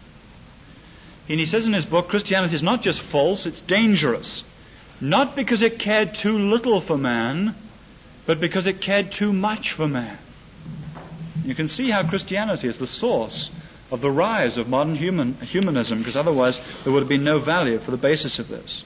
And he says in his book, Christianity is not just false, it's dangerous. Not because it cared too little for man, but because it cared too much for man. You can see how Christianity is the source of the rise of modern humanism, because otherwise there would have been no value for the basis of this.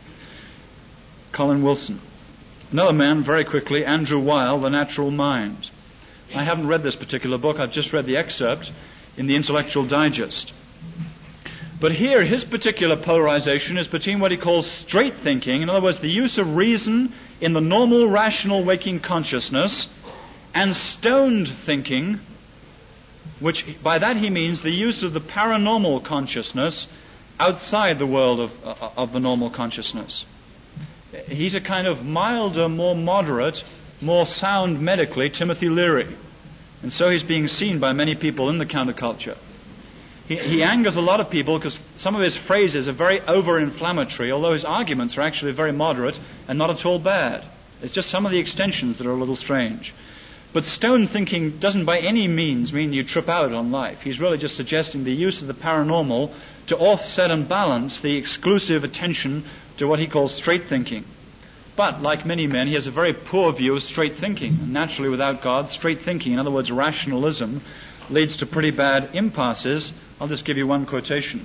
Colin Wilson. Another man, very quickly, Andrew Weil, The Natural Mind. I haven't read this particular book, I've just read the excerpt in the Intellectual Digest. But here, his particular polarization is between what he calls straight thinking, in other words, the use of reason in the normal, rational, waking consciousness, and stoned thinking, which by that he means the use of the paranormal consciousness outside the world of the normal consciousness. He's a kind of milder, more moderate, more sound medically Timothy Leary. And so he's being seen by many people in the counterculture. He angers a lot of people because some of his phrases are very over-inflammatory, although his arguments are actually very moderate and not at all bad. It's just some of the extensions that are a little strange. But stone thinking doesn't by any means mean you trip out on life. He's really just suggesting the use of the paranormal to offset and balance the exclusive attention to what he calls straight thinking. But, like many men, he has a very poor view of straight thinking. And naturally, without God, straight thinking, in other words, rationalism, leads to pretty bad impasses. I'll just give you one quotation.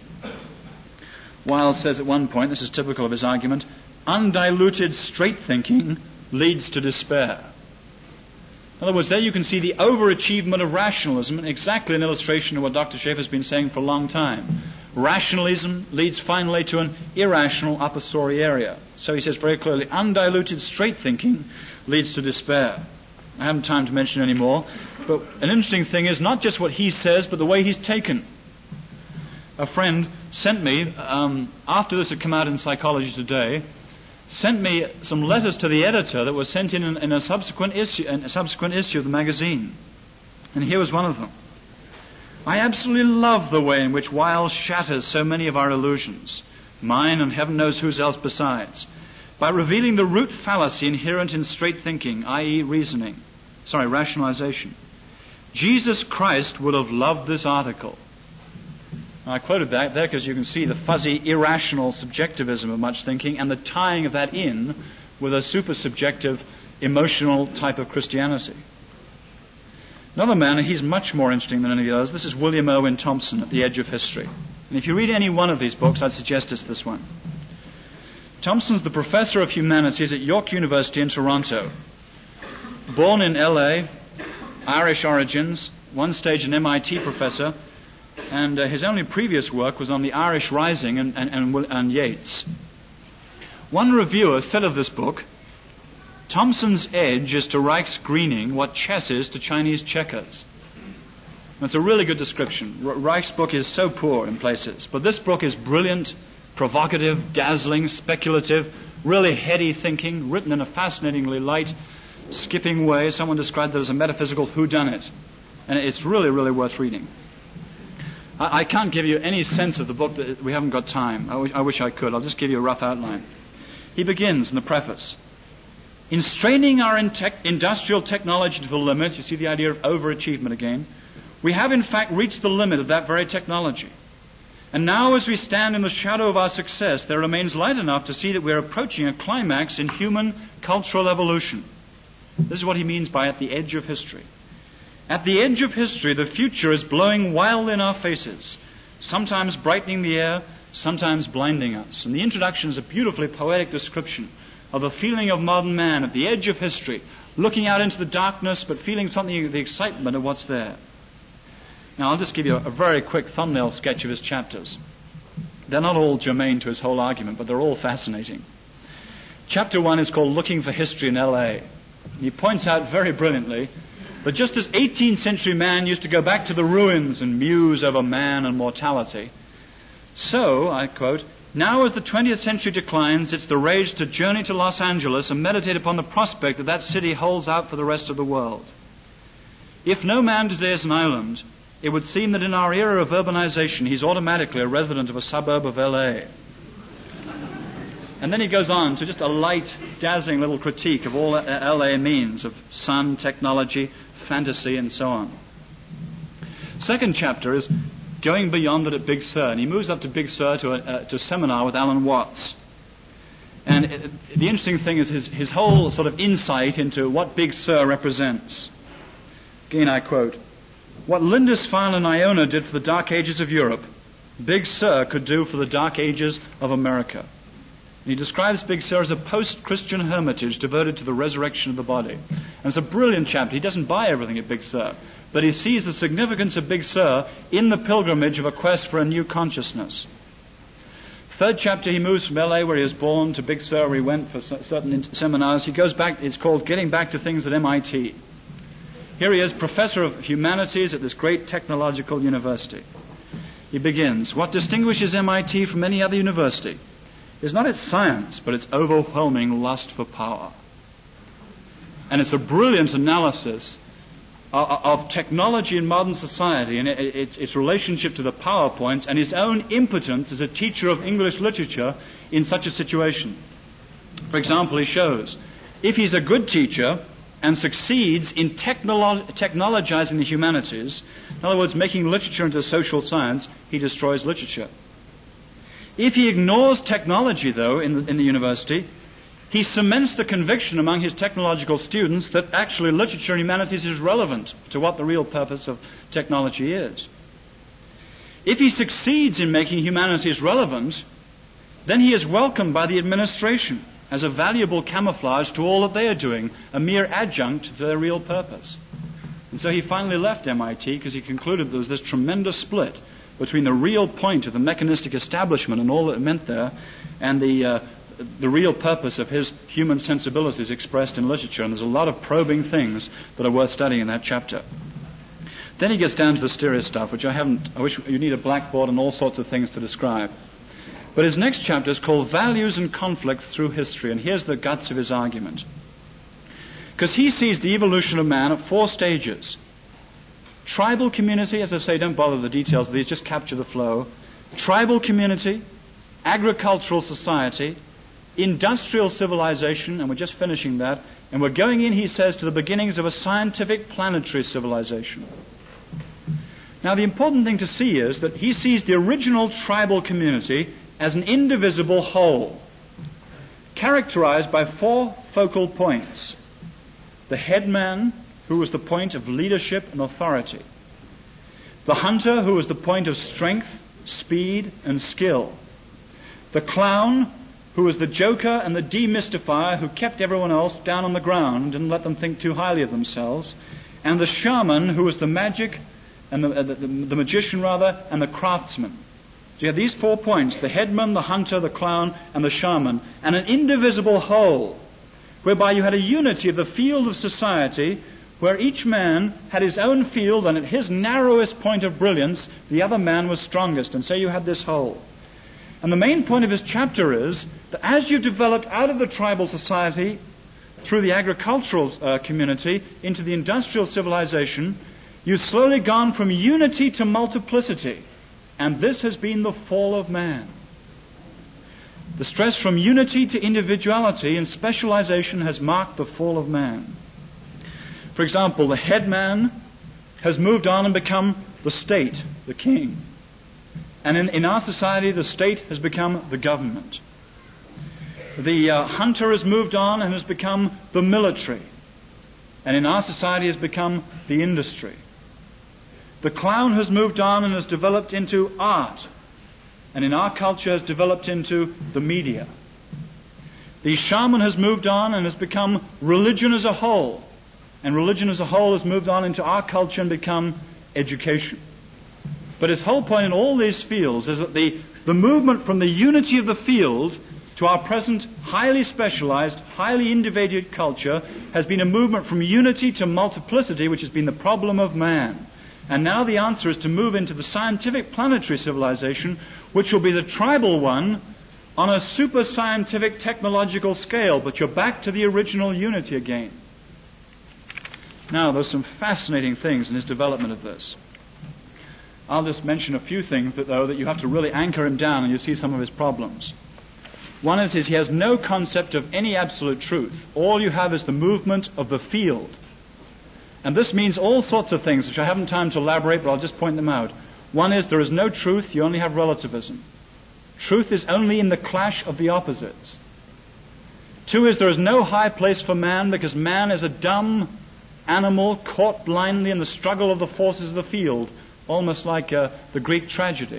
Weil says at one point, this is typical of his argument, undiluted straight thinking leads to despair. In other words, there you can see the overachievement of rationalism, and exactly an illustration of what Dr. Schaeffer has been saying for a long time. Rationalism leads finally to an irrational upper story area. So he says very clearly, undiluted straight thinking leads to despair. I haven't time to mention any more. But an interesting thing is not just what he says, but the way he's taken. A friend sent me, after this had come out in Psychology Today, sent me some letters to the editor that were sent in a subsequent issue of the magazine. And here was one of them. I absolutely love the way in which Wiles shatters so many of our illusions, mine and heaven knows whose else besides, by revealing the root fallacy inherent in straight thinking, i.e. rationalization. Jesus Christ would have loved this article. I quoted that there because you can see the fuzzy, irrational subjectivism of much thinking and the tying of that in with a super subjective, emotional type of Christianity. Another man, and he's much more interesting than any of the others, this is William Owen Thompson at The Edge of History. And if you read any one of these books, I'd suggest it's this one. Thompson's the professor of humanities at York University in Toronto. Born in LA, Irish origins, one stage an MIT professor, and his only previous work was on the Irish Rising and Yeats. One reviewer said of this book, Thompson's edge is to Reich's greening what chess is to Chinese checkers. That's a really good description. Reich's book is so poor in places, but this book is brilliant, provocative, dazzling, speculative, really heady thinking, written in a fascinatingly light, skipping way. Someone described it as a metaphysical whodunit, and it's really, really worth reading. I can't give you any sense of the book, that we haven't got time. I wish I could. I'll just give you a rough outline. He begins in the preface. In straining our industrial technology to the limit, you see the idea of overachievement again, we have in fact reached the limit of that very technology. And now as we stand in the shadow of our success, there remains light enough to see that we're approaching a climax in human cultural evolution. This is what he means by at the edge of history. At the edge of history, the future is blowing wildly in our faces, sometimes brightening the air, sometimes blinding us. And the introduction is a beautifully poetic description of the feeling of modern man at the edge of history, looking out into the darkness, but feeling something of the excitement of what's there. Now, I'll just give you a very quick thumbnail sketch of his chapters. They're not all germane to his whole argument, but they're all fascinating. Chapter 1 is called Looking for History in L.A. He points out very brilliantly that just as 18th century man used to go back to the ruins and muse over man and mortality, so, I quote, now as the 20th century declines, it's the rage to journey to Los Angeles and meditate upon the prospect that that city holds out for the rest of the world. If no man today is an island, it would seem that in our era of urbanization, he's automatically a resident of a suburb of L.A. And then he goes on to just a light, dazzling little critique of all L.A. means, of sun, technology, fantasy, and so on. Second chapter is going beyond it at Big Sur, and he moves up to Big Sur to a seminar with Alan Watts. And the interesting thing is his whole sort of insight into what Big Sur represents. Again, I quote, what Lindisfarne and Iona did for the Dark Ages of Europe, Big Sur could do for the Dark Ages of America. And he describes Big Sur as a post-Christian hermitage devoted to the resurrection of the body. And it's a brilliant chapter. He doesn't buy everything at Big Sur, but he sees the significance of Big Sur in the pilgrimage of a quest for a new consciousness. Third chapter, he moves from L.A., where he was born, to Big Sur, where he went for certain seminars. He goes back, it's called Getting Back to Things at MIT. Here he is, professor of humanities at this great technological university. He begins, what distinguishes MIT from any other university is not its science, but its overwhelming lust for power. And it's a brilliant analysis of technology in modern society and its relationship to the PowerPoints and his own impotence as a teacher of English literature in such a situation. For example, he shows, if he's a good teacher and succeeds in technologizing the humanities, in other words, making literature into social science, he destroys literature. If he ignores technology, though, in the university, he cements the conviction among his technological students that actually literature and humanities is relevant to what the real purpose of technology is. If he succeeds in making humanities relevant, then he is welcomed by the administration as a valuable camouflage to all that they are doing, a mere adjunct to their real purpose. And so he finally left MIT because he concluded there was this tremendous split between the real point of the mechanistic establishment and all that it meant there, and the real purpose of his human sensibilities expressed in literature. And there's a lot of probing things that are worth studying in that chapter. Then he gets down to the mysterious stuff, which I wish you need a blackboard and all sorts of things to describe. But his next chapter is called Values and Conflicts Through History, and here's the guts of his argument. Because he sees the evolution of man at 4 stages. Tribal community, as I say, don't bother with the details of these, just capture the flow. Tribal community, agricultural society, industrial civilization, and we're just finishing that, and we're going in, he says, to the beginnings of a scientific planetary civilization. Now, the important thing to see is that he sees the original tribal community as an indivisible whole, characterized by 4 focal points. The headman, who was the point of leadership and authority. The hunter, who was the point of strength, speed, and skill. The clown, who was the joker and the demystifier who kept everyone else down on the ground and didn't let them think too highly of themselves. And the shaman, who was the magic, and the magician rather, and the craftsman. So you have these 4 points, the headman, the hunter, the clown, and the shaman, and an indivisible whole, whereby you had a unity of the field of society, where each man had his own field, and at his narrowest point of brilliance, the other man was strongest. And so you had this whole. And the main point of his chapter is that as you developed out of the tribal society, through the agricultural community, into the industrial civilization, you've slowly gone from unity to multiplicity. And this has been the fall of man. The stress from unity to individuality and specialization has marked the fall of man. For example, the headman has moved on and become the state, the king. And in our society, the state has become the government. The hunter has moved on and has become the military. And in our society has become the industry. The clown has moved on and has developed into art. And in our culture has developed into the media. The shaman has moved on and has become religion as a whole. And religion as a whole has moved on into our culture and become education. But his whole point in all these fields is that the movement from the unity of the field to our present highly specialized, highly individuated culture has been a movement from unity to multiplicity, which has been the problem of man. And now the answer is to move into the scientific planetary civilization, which will be the tribal one on a super scientific technological scale, but you're back to the original unity again. Now, there's some fascinating things in his development of this. I'll just mention a few things that you have to really anchor him down and you see some of his problems. One is he has no concept of any absolute truth. All you have is the movement of the field. And this means all sorts of things, which I haven't time to elaborate, but I'll just point them out. One is there is no truth, you only have relativism. Truth is only in the clash of the opposites. 2 is there is no high place for man, because man is a dumb animal caught blindly in the struggle of the forces of the field, almost like the Greek tragedy.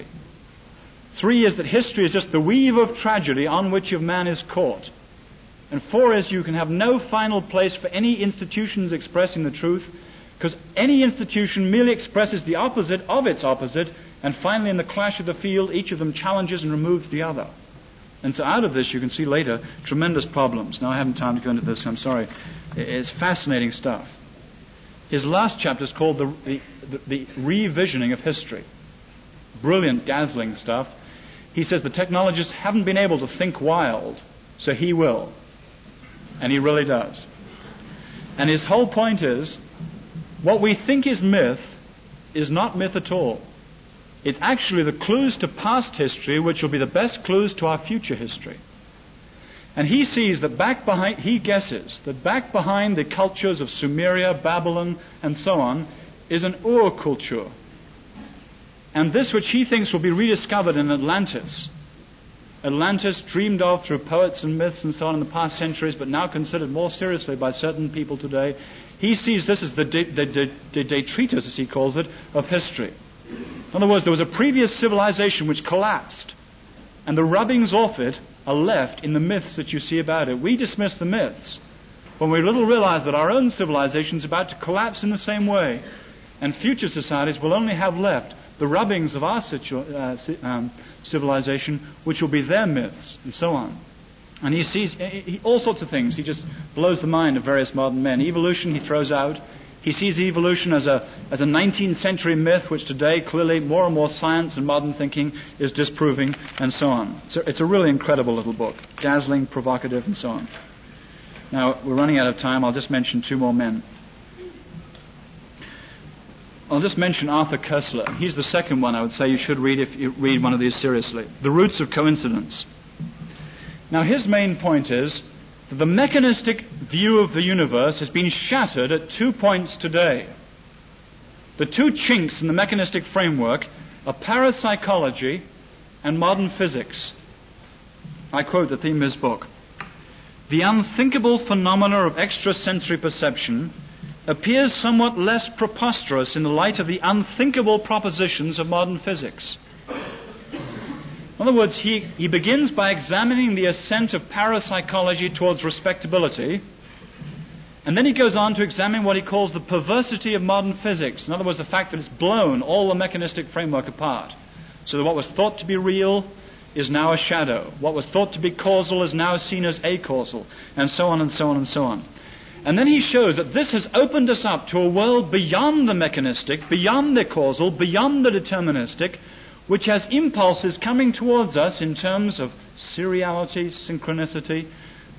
3 is that history is just the weave of tragedy on which man is caught. And 4 is you can have no final place for any institutions expressing the truth, because any institution merely expresses the opposite of its opposite, and finally in the clash of the field, each of them challenges and removes the other. And so out of this you can see later tremendous problems. Now I haven't time to go into this, I'm sorry. It's fascinating stuff. His last chapter is called the revisioning of history. Brilliant, dazzling stuff. He says the technologists haven't been able to think wild, so he will. And he really does. And his whole point is, what we think is myth is not myth at all. It's actually the clues to past history which will be the best clues to our future history. And he sees that he guesses that back behind the cultures of Sumeria, Babylon, and so on, is an Ur-culture. And this which he thinks will be rediscovered in Atlantis. Atlantis, dreamed of through poets and myths and so on in the past centuries, but now considered more seriously by certain people today. He sees this as the detritus, as he calls it, of history. In other words, there was a previous civilization which collapsed, and the rubbings off it are left in the myths that you see about it. We dismiss the myths when we little realize that our own civilization is about to collapse in the same way, and future societies will only have left the rubbings of our civilization, which will be their myths, and so on. And he sees all sorts of things. He just blows the mind of various modern men. Evolution he throws out. He sees evolution as a 19th century myth, which today clearly more and more science and modern thinking is disproving, and so on. So it's a really incredible little book. Dazzling, provocative, and so on. Now, we're running out of time. I'll just mention two more men. I'll just mention Arthur Koestler. He's the second one I would say you should read if you read one of these seriously. The Roots of Coincidence. Now, his main point is that the mechanistic view of the universe has been shattered at 2 points today. The two chinks in the mechanistic framework are parapsychology and modern physics. I quote the theme of his book. The unthinkable phenomena of extrasensory perception appears somewhat less preposterous in the light of the unthinkable propositions of modern physics. In other words, he begins by examining the ascent of parapsychology towards respectability, and then he goes on to examine what he calls the perversity of modern physics. In other words, the fact that it's blown all the mechanistic framework apart. So that what was thought to be real is now a shadow. What was thought to be causal is now seen as acausal, and so on and so on and so on. And then he shows that this has opened us up to a world beyond the mechanistic, beyond the causal, beyond the deterministic, which has impulses coming towards us in terms of seriality, synchronicity,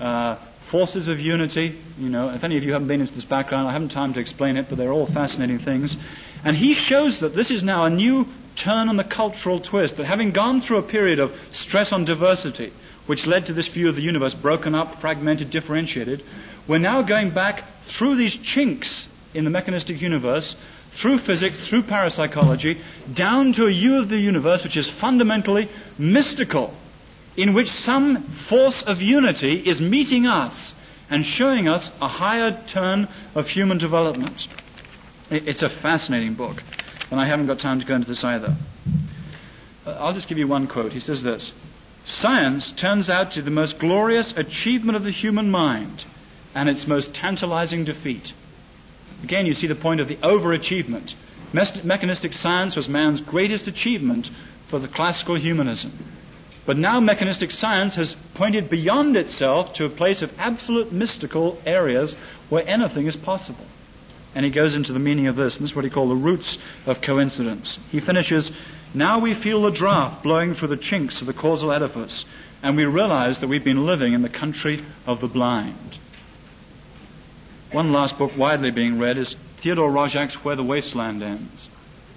forces of unity. You know, if any of you haven't been into this background, I haven't time to explain it, but they're all fascinating things. And he shows that this is now a new turn on the cultural twist, that having gone through a period of stress on diversity, which led to this view of the universe broken up, fragmented, differentiated, we're now going back through these chinks in the mechanistic universe, through physics, through parapsychology, down to a view of the universe which is fundamentally mystical, in which some force of unity is meeting us and showing us a higher turn of human development. It's a fascinating book, and I haven't got time to go into this either. I'll just give you one quote. He says this: "Science turns out to be the most glorious achievement of the human mind, and its most tantalizing defeat." Again, you see the point of the overachievement. Mechanistic science was man's greatest achievement for the classical humanism. But now mechanistic science has pointed beyond itself to a place of absolute mystical areas where anything is possible. And he goes into the meaning of this, and this is what he called the roots of coincidence. He finishes, "Now we feel the draft blowing through the chinks of the causal edifice, and we realize that we've been living in the country of the blind." One last book widely being read is Theodore Roszak's Where the Wasteland Ends.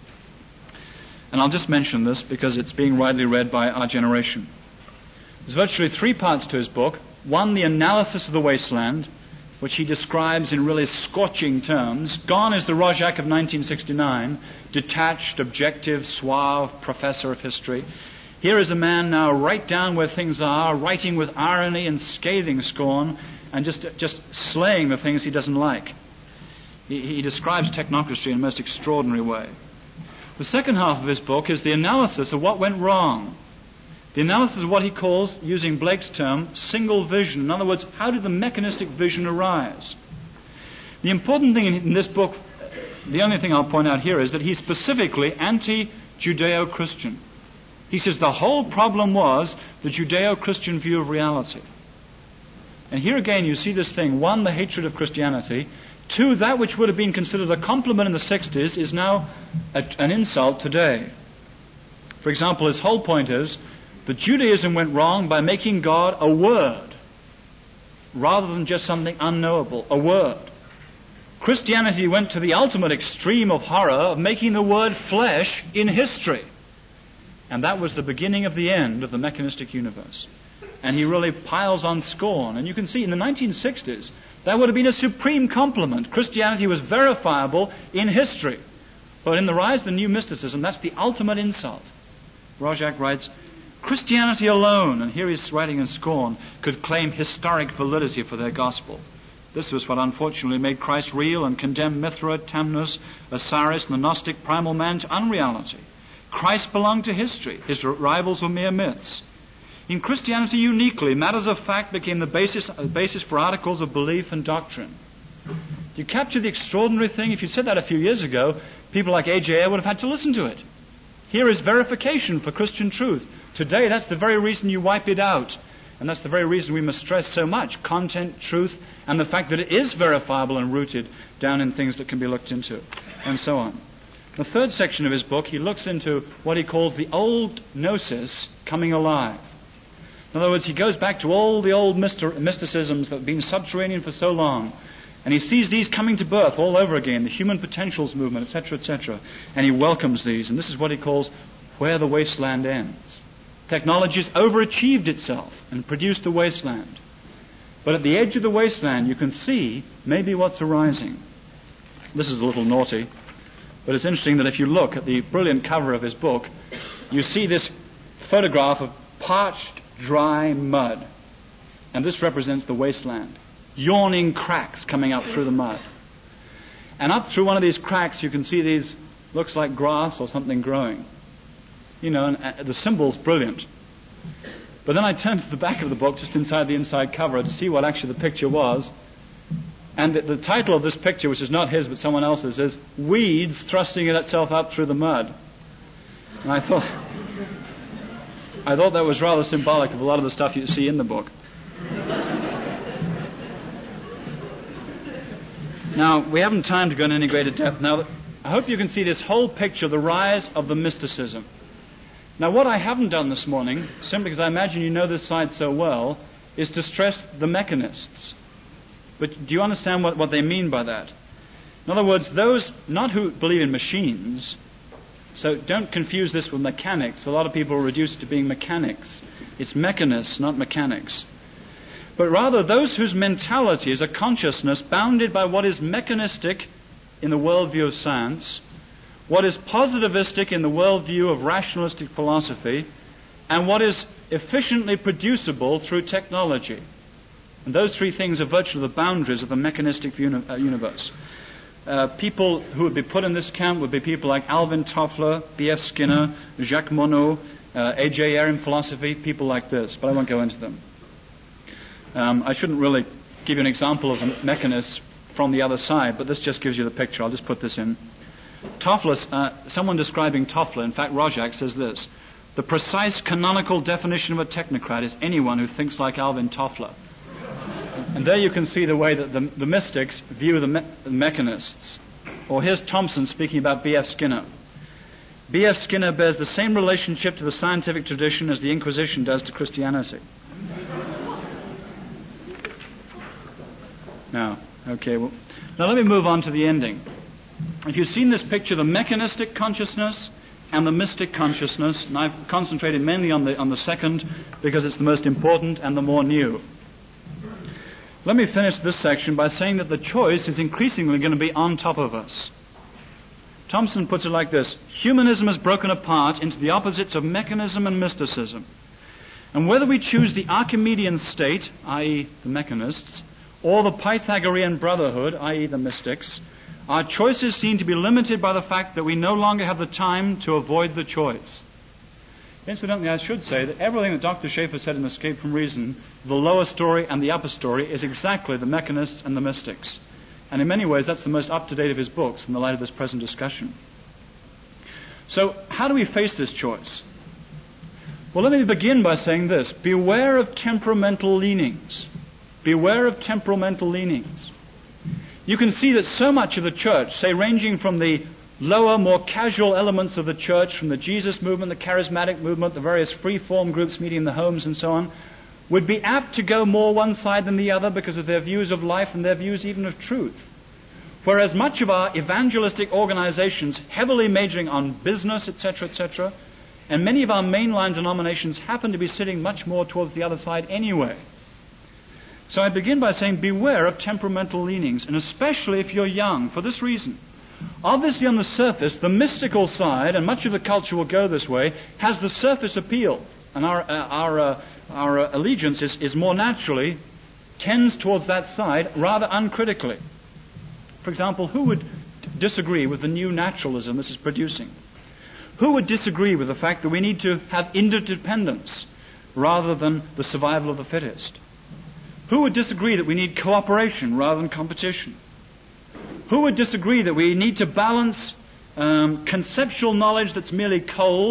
And I'll just mention this because it's being widely read by our generation. There's virtually 3 parts to his book. One, the analysis of the wasteland, which he describes in really scorching terms. Gone is the Roszak of 1969, detached, objective, suave professor of history. Here is a man now right down where things are, writing with irony and scathing scorn, and just slaying the things he doesn't like. He describes technocracy in a most extraordinary way. The second half of his book is the analysis of what went wrong. The analysis of what he calls, using Blake's term, single vision. In other words, how did the mechanistic vision arise? The important thing in this book, the only thing I'll point out here, is that he's specifically anti-Judeo-Christian. He says the whole problem was the Judeo-Christian view of reality. And here again you see this thing. 1, the hatred of Christianity. 2, that which would have been considered a compliment in the 60s is now an insult today. For example, his whole point is that Judaism went wrong by making God a word, rather than just something unknowable, a word. Christianity went to the ultimate extreme of horror of making the word flesh in history. And that was the beginning of the end of the mechanistic universe. And he really piles on scorn. And you can see in the 1960s, that would have been a supreme compliment. Christianity was verifiable in history. But in the rise of the new mysticism, that's the ultimate insult. Roszak writes, Christianity alone, and here he's writing in scorn, could claim historic validity for their gospel. This was what unfortunately made Christ real and condemned Mithra, Tammuz, Osiris, and the Gnostic primal man to unreality. Christ belonged to history. His rivals were mere myths. In Christianity uniquely, matters of fact became the basis for articles of belief and doctrine. You capture the extraordinary thing. If you said that a few years ago, people like A.J. Ayer would have had to listen to it. Here is verification for Christian truth. Today, that's the very reason you wipe it out. And that's the very reason we must stress so much content, truth, and the fact that it is verifiable and rooted down in things that can be looked into, and so on. The third section of his book, he looks into what he calls the old gnosis coming alive. In other words, he goes back to all the old mysticisms that have been subterranean for so long, and he sees these coming to birth all over again, the human potentials movement, etc., and he welcomes these, and this is what he calls where the wasteland ends. Technology has overachieved itself and produced a wasteland. But at the edge of the wasteland, you can see maybe what's arising. This is a little naughty, but it's interesting that if you look at the brilliant cover of his book, you see this photograph of parched, dry mud. And this represents the wasteland. Yawning cracks coming up through the mud. And up through one of these cracks, you can see these, looks like grass or something growing. You know, and the symbol's brilliant. But then I turned to the back of the book, just inside the inside cover, to see what actually the picture was. And the title of this picture, which is not his but someone else's, is Weeds Thrusting Itself Up Through the Mud. And I thought that was rather symbolic of a lot of the stuff you see in the book. Now, we haven't time to go into any greater depth. Now, I hope you can see this whole picture, the rise of the mysticism. Now, what I haven't done this morning, simply because I imagine you know this side so well, is to stress the mechanists. But do you understand what they mean by that? In other words, those not who believe in machines, so don't confuse this with mechanics. A lot of people reduce it to being mechanics. It's mechanists, not mechanics. But rather those whose mentality is a consciousness bounded by what is mechanistic in the worldview of science, what is positivistic in the worldview of rationalistic philosophy, and what is efficiently producible through technology. And those three things are virtually the boundaries of the mechanistic universe. People who would be put in this camp would be people like Alvin Toffler, B.F. Skinner, Jacques Monod, A.J. Ayer in philosophy, people like this, but I won't go into them. I shouldn't really give you an example of the mechanists from the other side, but this just gives you the picture. I'll just put this in. Toffler, someone describing Toffler, in fact Rojak, says this: the precise canonical definition of a technocrat is anyone who thinks like Alvin Toffler. And there you can see the way that the mystics view the mechanists. Or here's Thompson speaking about B.F. Skinner. B.F. Skinner bears the same relationship to the scientific tradition as the Inquisition does to Christianity. Now let me move on to the ending. If you've seen this picture, the mechanistic consciousness and the mystic consciousness, and I've concentrated mainly on the second because it's the most important and the more new. Let me finish this section by saying that the choice is increasingly going to be on top of us. Thompson puts it like this: humanism is broken apart into the opposites of mechanism and mysticism. And whether we choose the Archimedean state, i.e. the mechanists, or the Pythagorean brotherhood, i.e. the mystics, our choices seem to be limited by the fact that we no longer have the time to avoid the choice. Incidentally, I should say that everything that Dr. Schaeffer said in Escape from Reason, the lower story and the upper story, is exactly the mechanists and the mystics. And in many ways, that's the most up-to-date of his books in the light of this present discussion. So, how do we face this choice? Well, let me begin by saying this: beware of temperamental leanings. Beware of temperamental leanings. You can see that so much of the church, say ranging from the lower, more casual elements of the church, from the Jesus movement, the charismatic movement, the various free-form groups meeting in the homes and so on, would be apt to go more one side than the other because of their views of life and their views even of truth. Whereas much of our evangelistic organizations, heavily majoring on business, etc., and many of our mainline denominations happen to be sitting much more towards the other side anyway. So I begin by saying beware of temperamental leanings, and especially if you're young, for this reason. Obviously on the surface, the mystical side, and much of the culture will go this way, has the surface appeal. And our allegiance is more naturally, tends towards that side rather uncritically. For example, who would disagree with the new naturalism this is producing? Who would disagree with the fact that we need to have interdependence rather than the survival of the fittest? Who would disagree that we need cooperation rather than competition? Who would disagree that we need to balance conceptual knowledge that's merely cold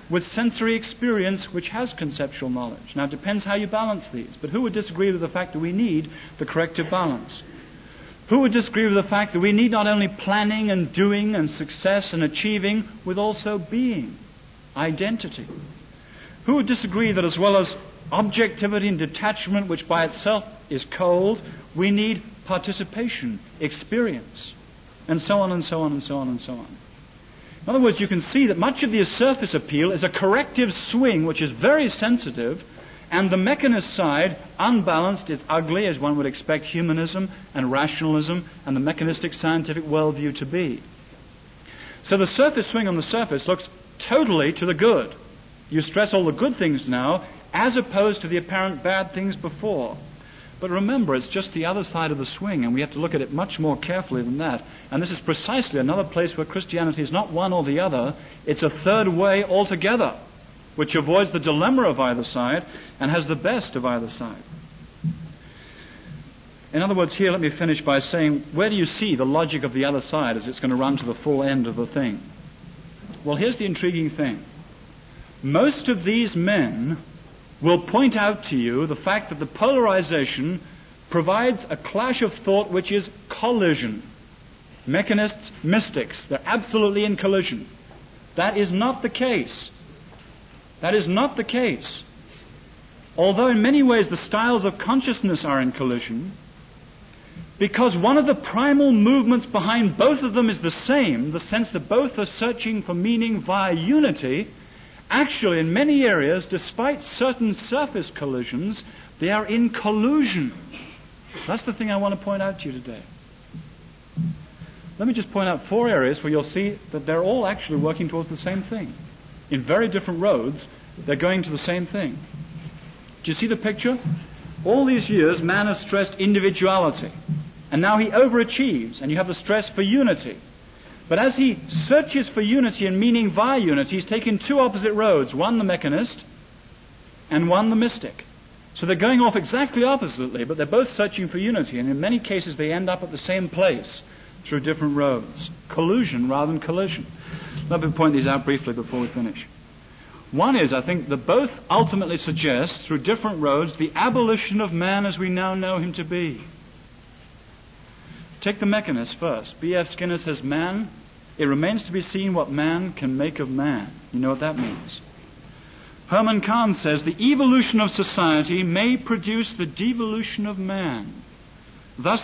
with sensory experience which has conceptual knowledge. Now it depends how you balance these, but who would disagree with the fact that we need the corrective balance? Who would disagree with the fact that we need not only planning and doing and success and achieving, with also being, identity? Who would disagree that as well as objectivity and detachment, which by itself is cold, we need participation, experience, and so on and so on and so on and so on? In other words, you can see that much of the surface appeal is a corrective swing which is very sensitive, and the mechanist side, unbalanced, is ugly, as one would expect humanism and rationalism and the mechanistic scientific worldview to be. So the surface swing on the surface looks totally to the good. You stress all the good things now, as opposed to the apparent bad things before. But remember, it's just the other side of the swing, and we have to look at it much more carefully than that. And this is precisely another place where Christianity is not one or the other, it's a third way altogether, which avoids the dilemma of either side and has the best of either side. In other words, here let me finish by saying, where do you see the logic of the other side as it's going to run to the full end of the thing? Well, here's the intriguing thing. Most of these men will point out to you the fact that the polarization provides a clash of thought which is collision. Mechanists, mystics, they're absolutely in collision. That is not the case. That is not the case. Although in many ways the styles of consciousness are in collision, because one of the primal movements behind both of them is the same, the sense that both are searching for meaning via unity. Actually, in many areas, despite certain surface collisions, they are in collusion. That's the thing I want to point out to you today. Let me just point out 4 areas where you'll see that they're all actually working towards the same thing. In very different roads, they're going to the same thing. Do you see the picture? All these years, man has stressed individuality. And now he overachieves, and you have the stress for unity. But as he searches for unity and meaning via unity, he's taken 2 opposite roads, one the mechanist and one the mystic. So they're going off exactly oppositely, but they're both searching for unity, and in many cases they end up at the same place through different roads. Collusion rather than collision. Let me point these out briefly before we finish. One is, I think, that both ultimately suggest, through different roads, the abolition of man as we now know him to be. Take the mechanist first. B.F. Skinner says, man, it remains to be seen what man can make of man. You know what that means. Herman Kahn says, the evolution of society may produce the devolution of man. Thus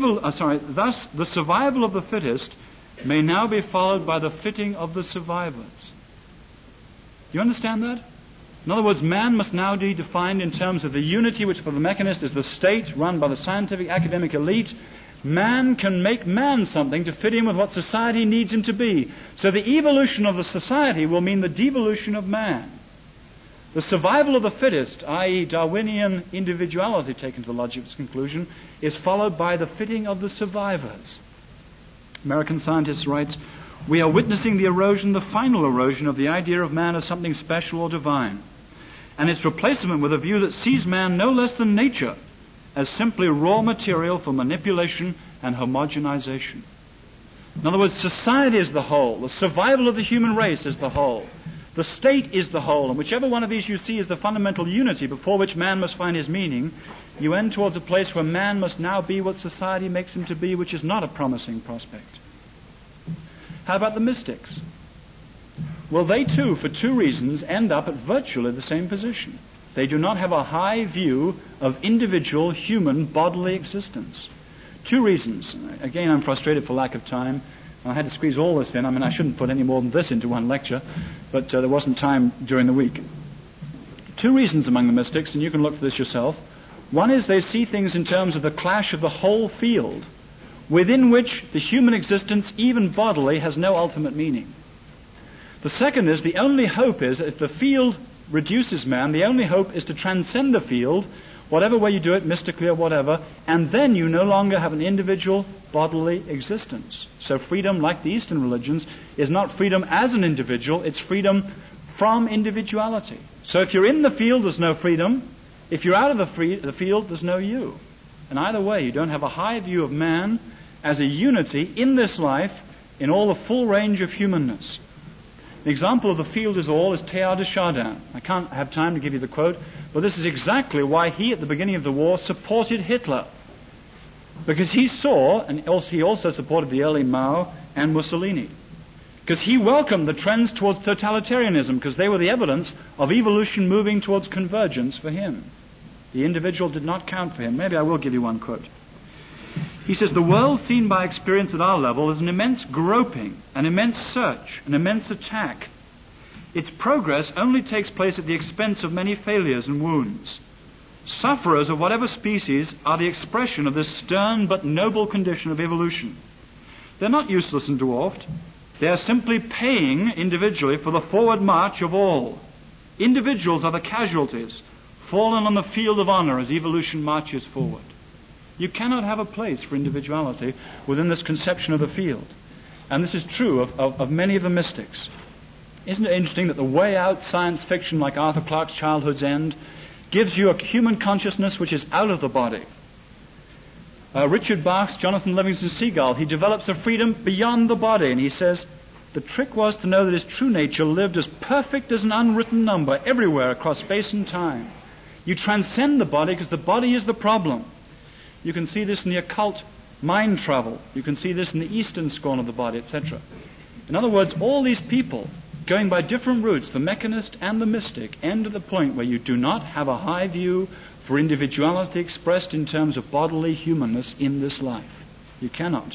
the survival of the fittest may now be followed by the fitting of the survivors. You understand that? In other words, man must now be defined in terms of the unity which for the mechanist is the state run by the scientific academic elite. Man can make man something to fit in with what society needs him to be. So the evolution of the society will mean the devolution of man. The survival of the fittest, i.e. Darwinian individuality taken to the logic of its conclusion, is followed by the fitting of the survivors. American scientist writes, we are witnessing the erosion, the final erosion of the idea of man as something special or divine, and its replacement with a view that sees man no less than nature as simply raw material for manipulation and homogenization. In other words, society is the whole. The survival of the human race is the whole. The state is the whole. And whichever one of these you see is the fundamental unity before which man must find his meaning, you end towards a place where man must now be what society makes him to be, which is not a promising prospect. How about the mystics? Well, they too, for 2 reasons, end up at virtually the same position. They do not have a high view of individual human bodily existence. 2 reasons. Again, I'm frustrated for lack of time. I had to squeeze all this in. I shouldn't put any more than this into one lecture, but there wasn't time during the week. 2 reasons among the mystics, and you can look for this yourself. One is they see things in terms of the clash of the whole field, within which the human existence, even bodily, has no ultimate meaning. The second is the only hope is, if the field reduces man, the only hope is to transcend the field, whatever way you do it, mystically or whatever, and then you no longer have an individual bodily existence. So freedom, like the Eastern religions, is not freedom as an individual, it's freedom from individuality. So if you're in the field, there's no freedom. If you're out of the field, there's no you. And either way, you don't have a high view of man as a unity in this life in all the full range of humanness. An example of the field is all is Teilhard de Chardin. I can't have time to give you the quote, but this is exactly why he, at the beginning of the war, supported Hitler. Because he saw, and he also supported the early Mao and Mussolini. Because he welcomed the trends towards totalitarianism, because they were the evidence of evolution moving towards convergence for him. The individual did not count for him. Maybe I will give you one quote. He says, "The world seen by experience at our level is an immense groping, an immense search, an immense attack. Its progress only takes place at the expense of many failures and wounds. Sufferers of whatever species are the expression of this stern but noble condition of evolution. They're not useless and dwarfed. They are simply paying individually for the forward march of all. Individuals are the casualties, fallen on the field of honor as evolution marches forward." You cannot have a place for individuality within this conception of the field. And this is true of many of the mystics. Isn't it interesting that the way out science fiction like Arthur Clarke's Childhood's End gives you a human consciousness which is out of the body? Richard Bach's Jonathan Livingston Seagull, he develops a freedom beyond the body, and he says, the trick was to know that his true nature lived as perfect as an unwritten number everywhere across space and time. You transcend the body because the body is the problem. You can see this in the occult mind travel. You can see this in the Eastern scorn of the body, etc. In other words, all these people, going by different routes, the mechanist and the mystic, end at the point where you do not have a high view for individuality expressed in terms of bodily humanness in this life. You cannot.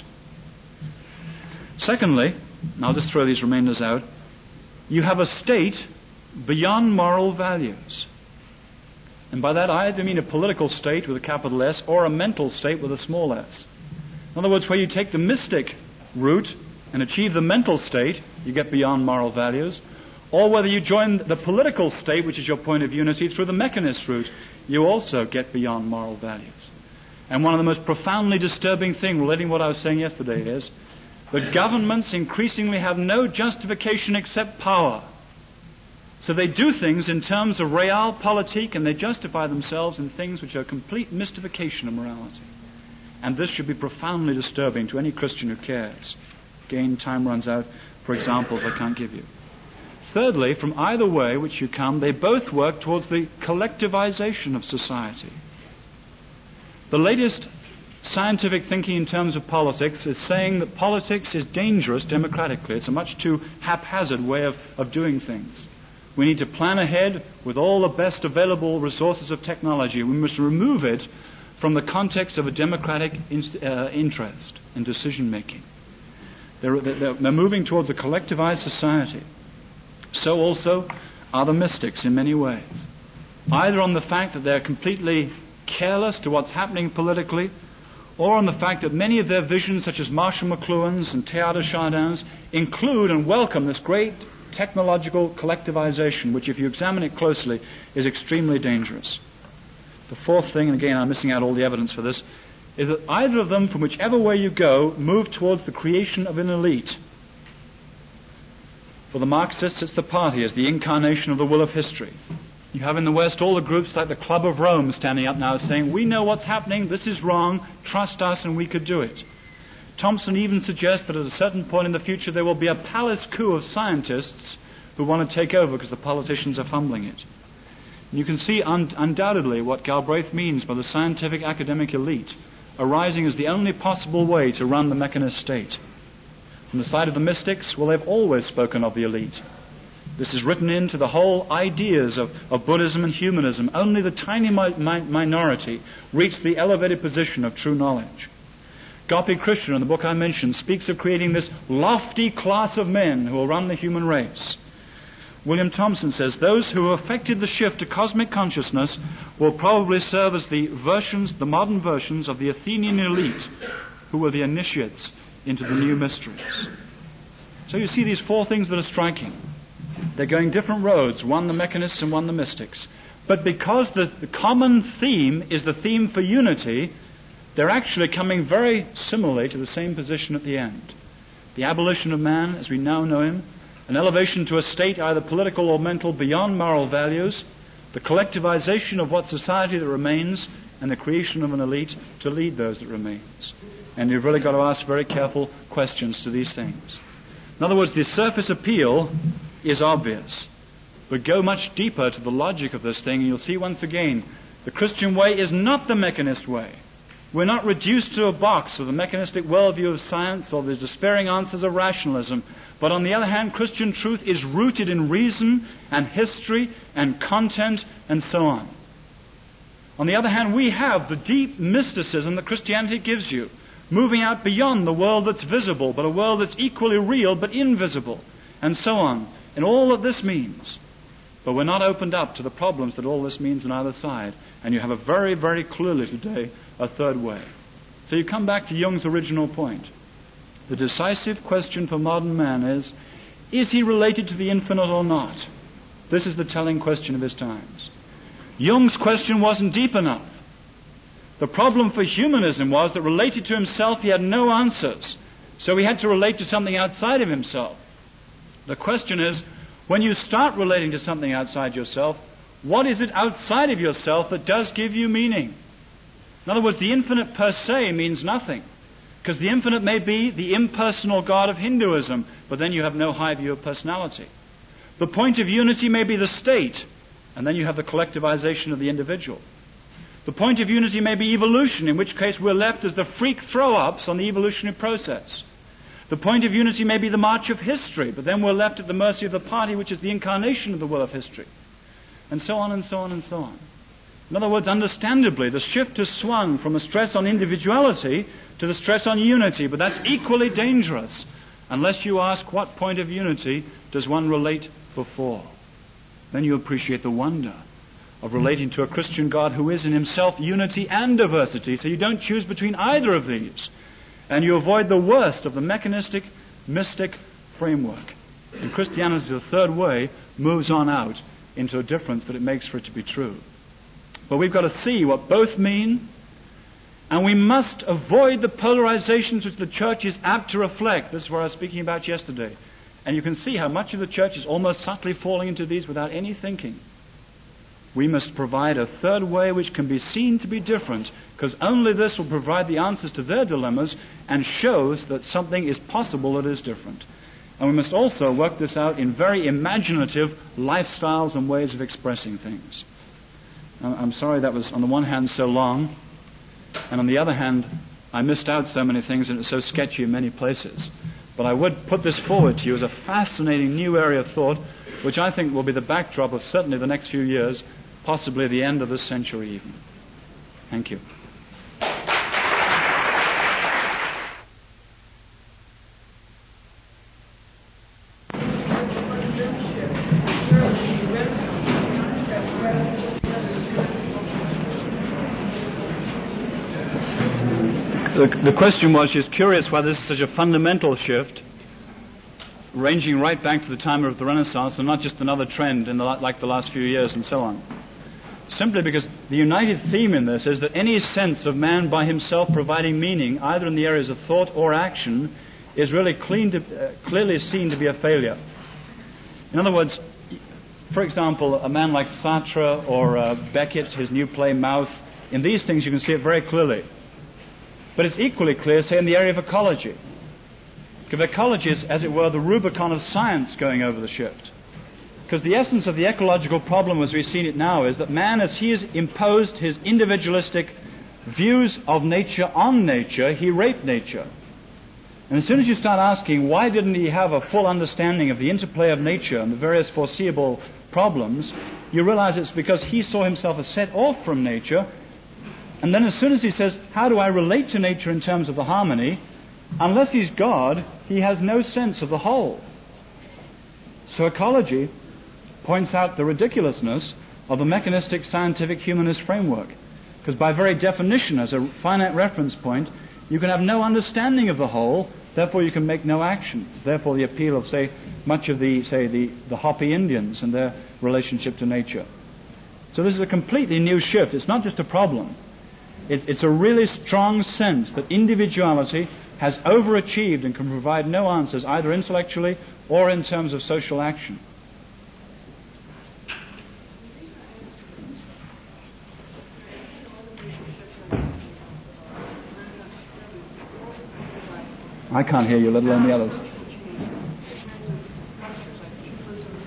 Secondly, and I'll just throw these remainders out, you have a state beyond moral values. And by that I either mean a political state with a capital S or a mental state with a small s. In other words, where you take the mystic route and achieve the mental state, you get beyond moral values. Or whether you join the political state, which is your point of unity, through the mechanist route, you also get beyond moral values. And one of the most profoundly disturbing things relating to what I was saying yesterday is that governments increasingly have no justification except power. So they do things in terms of realpolitik, and they justify themselves in things which are complete mystification of morality. And this should be profoundly disturbing to any Christian who cares. Again, time runs out for examples I can't give you. Thirdly, from either way which you come, they both work towards the collectivization of society. The latest scientific thinking in terms of politics is saying that politics is dangerous democratically. It's a much too haphazard way of doing things. We need to plan ahead with all the best available resources of technology. We must remove it from the context of a democratic interest in decision-making. They're moving towards a collectivized society. So also are the mystics in many ways. Either on the fact that they're completely careless to what's happening politically, or on the fact that many of their visions, such as Marshall McLuhan's and Teilhard de Chardin's, include and welcome this great technological collectivization, which, if you examine it closely, is extremely dangerous. The fourth thing, and again I'm missing out all the evidence for this, is that either of them, from whichever way you go, move towards the creation of an elite. For the Marxists, it's the party as the incarnation of the will of history. You have in the West all the groups like the Club of Rome standing up now saying, we know what's happening, this is wrong, trust us and we could do it. Thompson even suggests that at a certain point in the future there will be a palace coup of scientists who want to take over because the politicians are fumbling it. And you can see undoubtedly what Galbraith means by the scientific academic elite arising as the only possible way to run the mechanist state. From the side of the mystics, well, they've always spoken of the elite. This is written into the whole ideas of Buddhism and humanism. Only the tiny minority reach the elevated position of true knowledge. Gopi Krishna, in the book I mentioned, speaks of creating this lofty class of men who will run the human race. William Thompson says, those who have effected the shift to cosmic consciousness will probably serve as the modern versions of the Athenian elite, who were the initiates into the new mysteries. So you see these four things that are striking. They're going different roads, one the mechanists and one the mystics. But because the common theme is the theme for unity, they're actually coming very similarly to the same position at the end. The abolition of man, as we now know him, an elevation to a state either political or mental beyond moral values, the collectivization of what society that remains, and the creation of an elite to lead those that remains. And you've really got to ask very careful questions to these things. In other words, the surface appeal is obvious. But go much deeper to the logic of this thing, and you'll see once again, the Christian way is not the mechanist way. We're not reduced to a box of the mechanistic worldview of science or the despairing answers of rationalism. But on the other hand, Christian truth is rooted in reason and history and content and so on. On the other hand, we have the deep mysticism that Christianity gives you, moving out beyond the world that's visible, but a world that's equally real but invisible, and so on. And all that this means. But we're not opened up to the problems that all this means on either side. And you have a very, very clearly today a third way. So you come back to Jung's original point. The decisive question for modern man is he related to the infinite or not? This is the telling question of his times. Jung's question wasn't deep enough. The problem for humanism was that related to himself he had no answers. So he had to relate to something outside of himself. The question is, when you start relating to something outside yourself, what is it outside of yourself that does give you meaning? In other words, the infinite per se means nothing. Because the infinite may be the impersonal God of Hinduism, but then you have no high view of personality. The point of unity may be the state, and then you have the collectivization of the individual. The point of unity may be evolution, in which case we're left as the freak throw-ups on the evolutionary process. The point of unity may be the march of history, but then we're left at the mercy of the party which is the incarnation of the will of history. And so on and so on and so on. In other words, understandably, the shift has swung from a stress on individuality to the stress on unity, but that's equally dangerous unless you ask what point of unity does one relate before. Then you appreciate the wonder of relating to a Christian God who is in himself unity and diversity, so you don't choose between either of these. And you avoid the worst of the mechanistic, mystic framework. And Christianity, the third way, moves on out into a difference that it makes for it to be true. But we've got to see what both mean, and we must avoid the polarizations which the church is apt to reflect. This is what I was speaking about yesterday. And you can see how much of the church is almost subtly falling into these without any thinking. We must provide a third way which can be seen to be different, because only this will provide the answers to their dilemmas and shows that something is possible that is different. And we must also work this out in very imaginative lifestyles and ways of expressing things. I'm sorry that was on the one hand so long, and on the other hand I missed out so many things and it's so sketchy in many places. But I would put this forward to you as a fascinating new area of thought, which I think will be the backdrop of certainly the next few years, possibly the end of this century even. Thank you. The question was, she's curious why this is such a fundamental shift, ranging right back to the time of the Renaissance and not just another trend in like the last few years and so on. Simply because the united theme in this is that any sense of man by himself providing meaning, either in the areas of thought or action, is really clearly seen to be a failure. In other words, for example, a man like Sartre or Beckett, his new play Mouth, in these things you can see it very clearly. But it's equally clear, say, in the area of ecology. Because ecology is, as it were, the Rubicon of science going over the shift. Because the essence of the ecological problem as we've seen it now is that man, as he has imposed his individualistic views of nature on nature, he raped nature. And as soon as you start asking, why didn't he have a full understanding of the interplay of nature and the various foreseeable problems, you realize it's because he saw himself as set off from nature. And then as soon as he says, how do I relate to nature in terms of the harmony, unless he's God, he has no sense of the whole. So ecology points out the ridiculousness of the mechanistic scientific humanist framework. Because by very definition, as a finite reference point, you can have no understanding of the whole, therefore you can make no action. Therefore the appeal of, say, much of the Hopi Indians and their relationship to nature. So this is a completely new shift. It's not just a problem. It's a really strong sense that individuality has overachieved and can provide no answers either intellectually or in terms of social action. I can't hear you, let alone the others.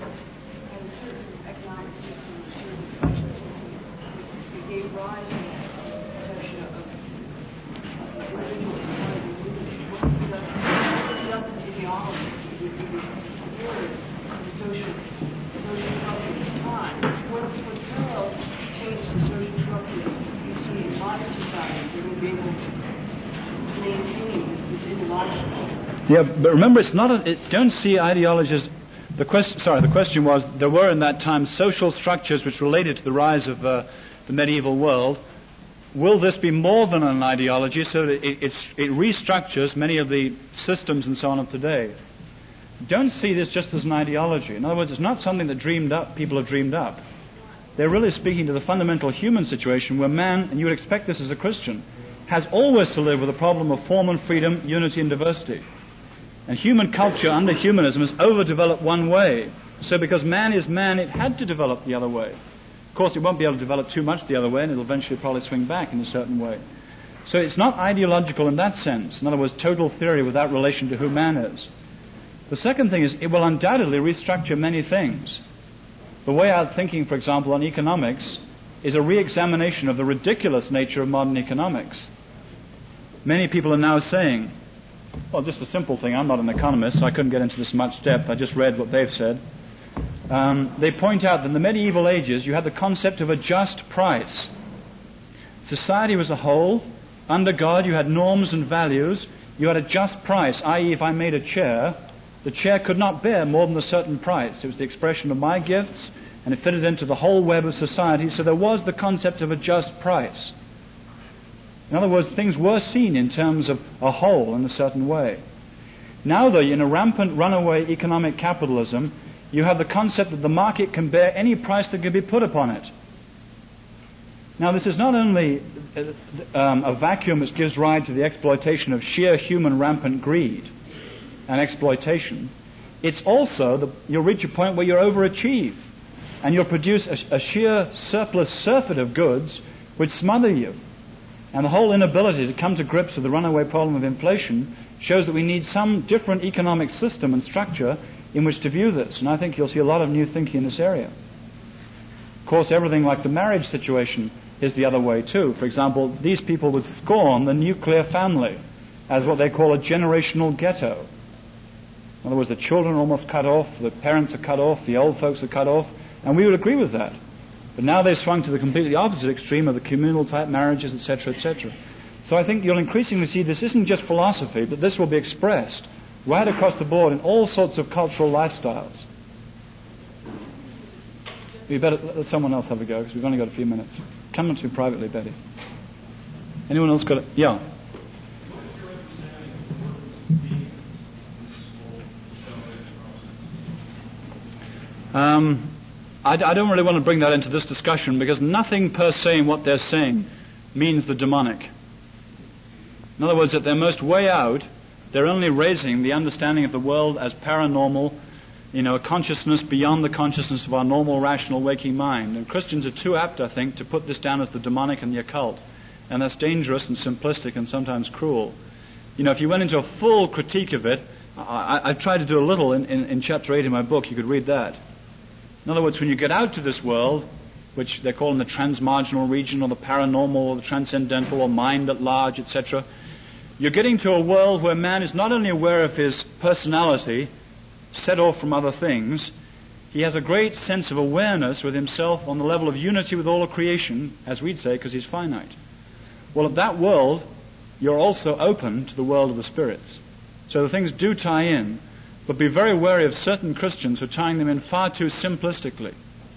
Yeah, but remember, it's not. Don't see ideologies. The question was: there were in that time social structures which related to the rise of the medieval world. Will this be more than an ideology, so that it restructures many of the systems and so on of today? Don't see this just as an ideology. In other words, it's not something that people have dreamed up. They're really speaking to the fundamental human situation where man, and you would expect this as a Christian, has always to live with the problem of form and freedom, unity and diversity. And human culture under humanism is overdeveloped one way. So because man is man, it had to develop the other way. Of course, it won't be able to develop too much the other way, and it'll eventually probably swing back in a certain way. So it's not ideological in that sense. In other words, total theory without relation to who man is. The second thing is, it will undoubtedly restructure many things. The way I'm thinking, for example, on economics is a re-examination of the ridiculous nature of modern economics. Many people are now saying, well, just a simple thing, I'm not an economist, so I couldn't get into this much depth, I just read what they've said. They point out that in the medieval ages you had the concept of a just price. Society was a whole. Under God you had norms and values. You had a just price, i.e. if I made a chair, the chair could not bear more than a certain price. It was the expression of my gifts, and it fitted into the whole web of society, so there was the concept of a just price. In other words, things were seen in terms of a whole in a certain way. Now, though, in a rampant runaway economic capitalism, you have the concept that the market can bear any price that can be put upon it. Now, this is not only a vacuum which gives rise to the exploitation of sheer human rampant greed and exploitation. It's also, you'll reach a point where you'll overachieve, and you'll produce a sheer surplus surfeit of goods which smother you. And the whole inability to come to grips with the runaway problem of inflation shows that we need some different economic system and structure in which to view this. And I think you'll see a lot of new thinking in this area. Of course, everything like the marriage situation is the other way too. For example, these people would scorn the nuclear family as what they call a generational ghetto. In other words, the children are almost cut off, the parents are cut off, the old folks are cut off, and we would agree with that. But now they've swung to the completely opposite extreme of the communal type marriages, etc., etc. So I think you'll increasingly see this isn't just philosophy, but this will be expressed right across the board in all sorts of cultural lifestyles. We better let someone else have a go, because we've only got a few minutes. Come to me privately, Betty. Anyone else got it? Yeah. I don't really want to bring that into this discussion, because nothing per se in what they're saying means the demonic. In other words, at their most way out, they're only raising the understanding of the world as paranormal, a consciousness beyond the consciousness of our normal, rational, waking mind. And Christians are too apt, I think, to put this down as the demonic and the occult. And that's dangerous and simplistic and sometimes cruel. If you went into a full critique of it, I've tried to do a little in chapter 8 in my book. You could read that. In other words, when you get out to this world, which they're calling the transmarginal region or the paranormal or the transcendental or mind at large, etc., you're getting to a world where man is not only aware of his personality, set off from other things, he has a great sense of awareness with himself on the level of unity with all of creation, as we'd say, because he's finite. Well, at that world, you're also open to the world of the spirits. So the things do tie in, but be very wary of certain Christians who are tying them in far too simplistically.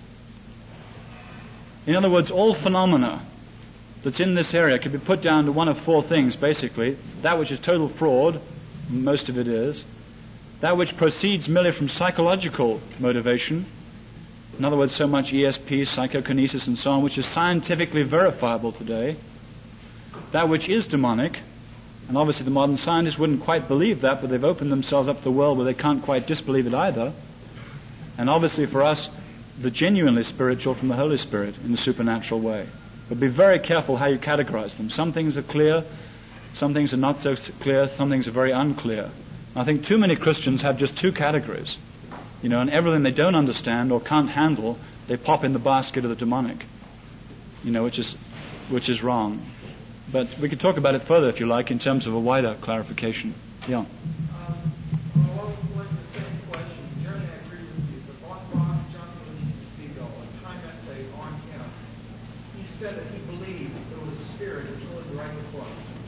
In other words, all phenomena that's in this area can be put down to one of four things, basically. That which is total fraud, most of it is. That which proceeds merely from psychological motivation. In other words, so much ESP, psychokinesis and so on, which is scientifically verifiable today. That which is demonic. And obviously the modern scientists wouldn't quite believe that, but they've opened themselves up to the world where they can't quite disbelieve it either. And obviously for us, the genuinely spiritual from the Holy Spirit in the supernatural way. But be very careful how you categorize them. Some things are clear, some things are not so clear, some things are very unclear. I think too many Christians have just two categories. And everything they don't understand or can't handle, they pop in the basket of the demonic. Which is wrong. But we could talk about it further if you like in terms of a wider clarification. Yeah. Along the lines of the same question, generally I agree with you, but on John Spiegel, a time essay on him, he said that he believed there was a spirit that was really writing the book.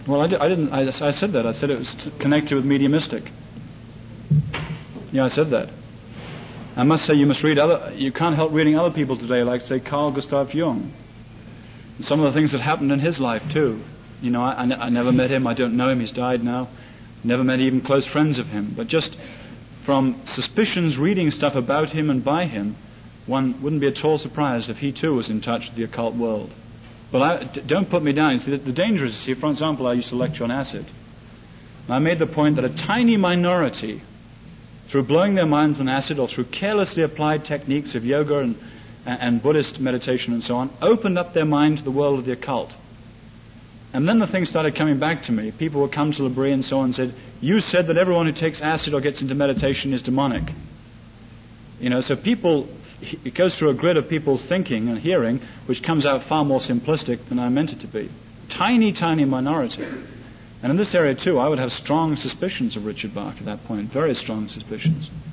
Well, I didn't. I said that. I said it was connected with mediumistic. Yeah, I said that. I must say you must read you can't help reading other people today, like, say, Carl Gustav Jung. And some of the things that happened in his life, too. You know, I never met him. I don't know him. He's died now. Never met even close friends of him. But just from suspicions, reading stuff about him and by him, one wouldn't be at all surprised if he, too, was in touch with the occult world. But don't put me down. You see, the danger is, you see, for example, I used to lecture on acid. And I made the point that a tiny minority, through blowing their minds on acid or through carelessly applied techniques of yoga and Buddhist meditation and so on, opened up their mind to the world of the occult. And then the thing started coming back to me. People would come to L'Abri and so on and said, you said that everyone who takes acid or gets into meditation is demonic. You know, so it goes through a grid of people's thinking and hearing, which comes out far more simplistic than I meant it to be. Tiny, tiny minority. And in this area, too, I would have strong suspicions of Richard Bach at that point, very strong suspicions.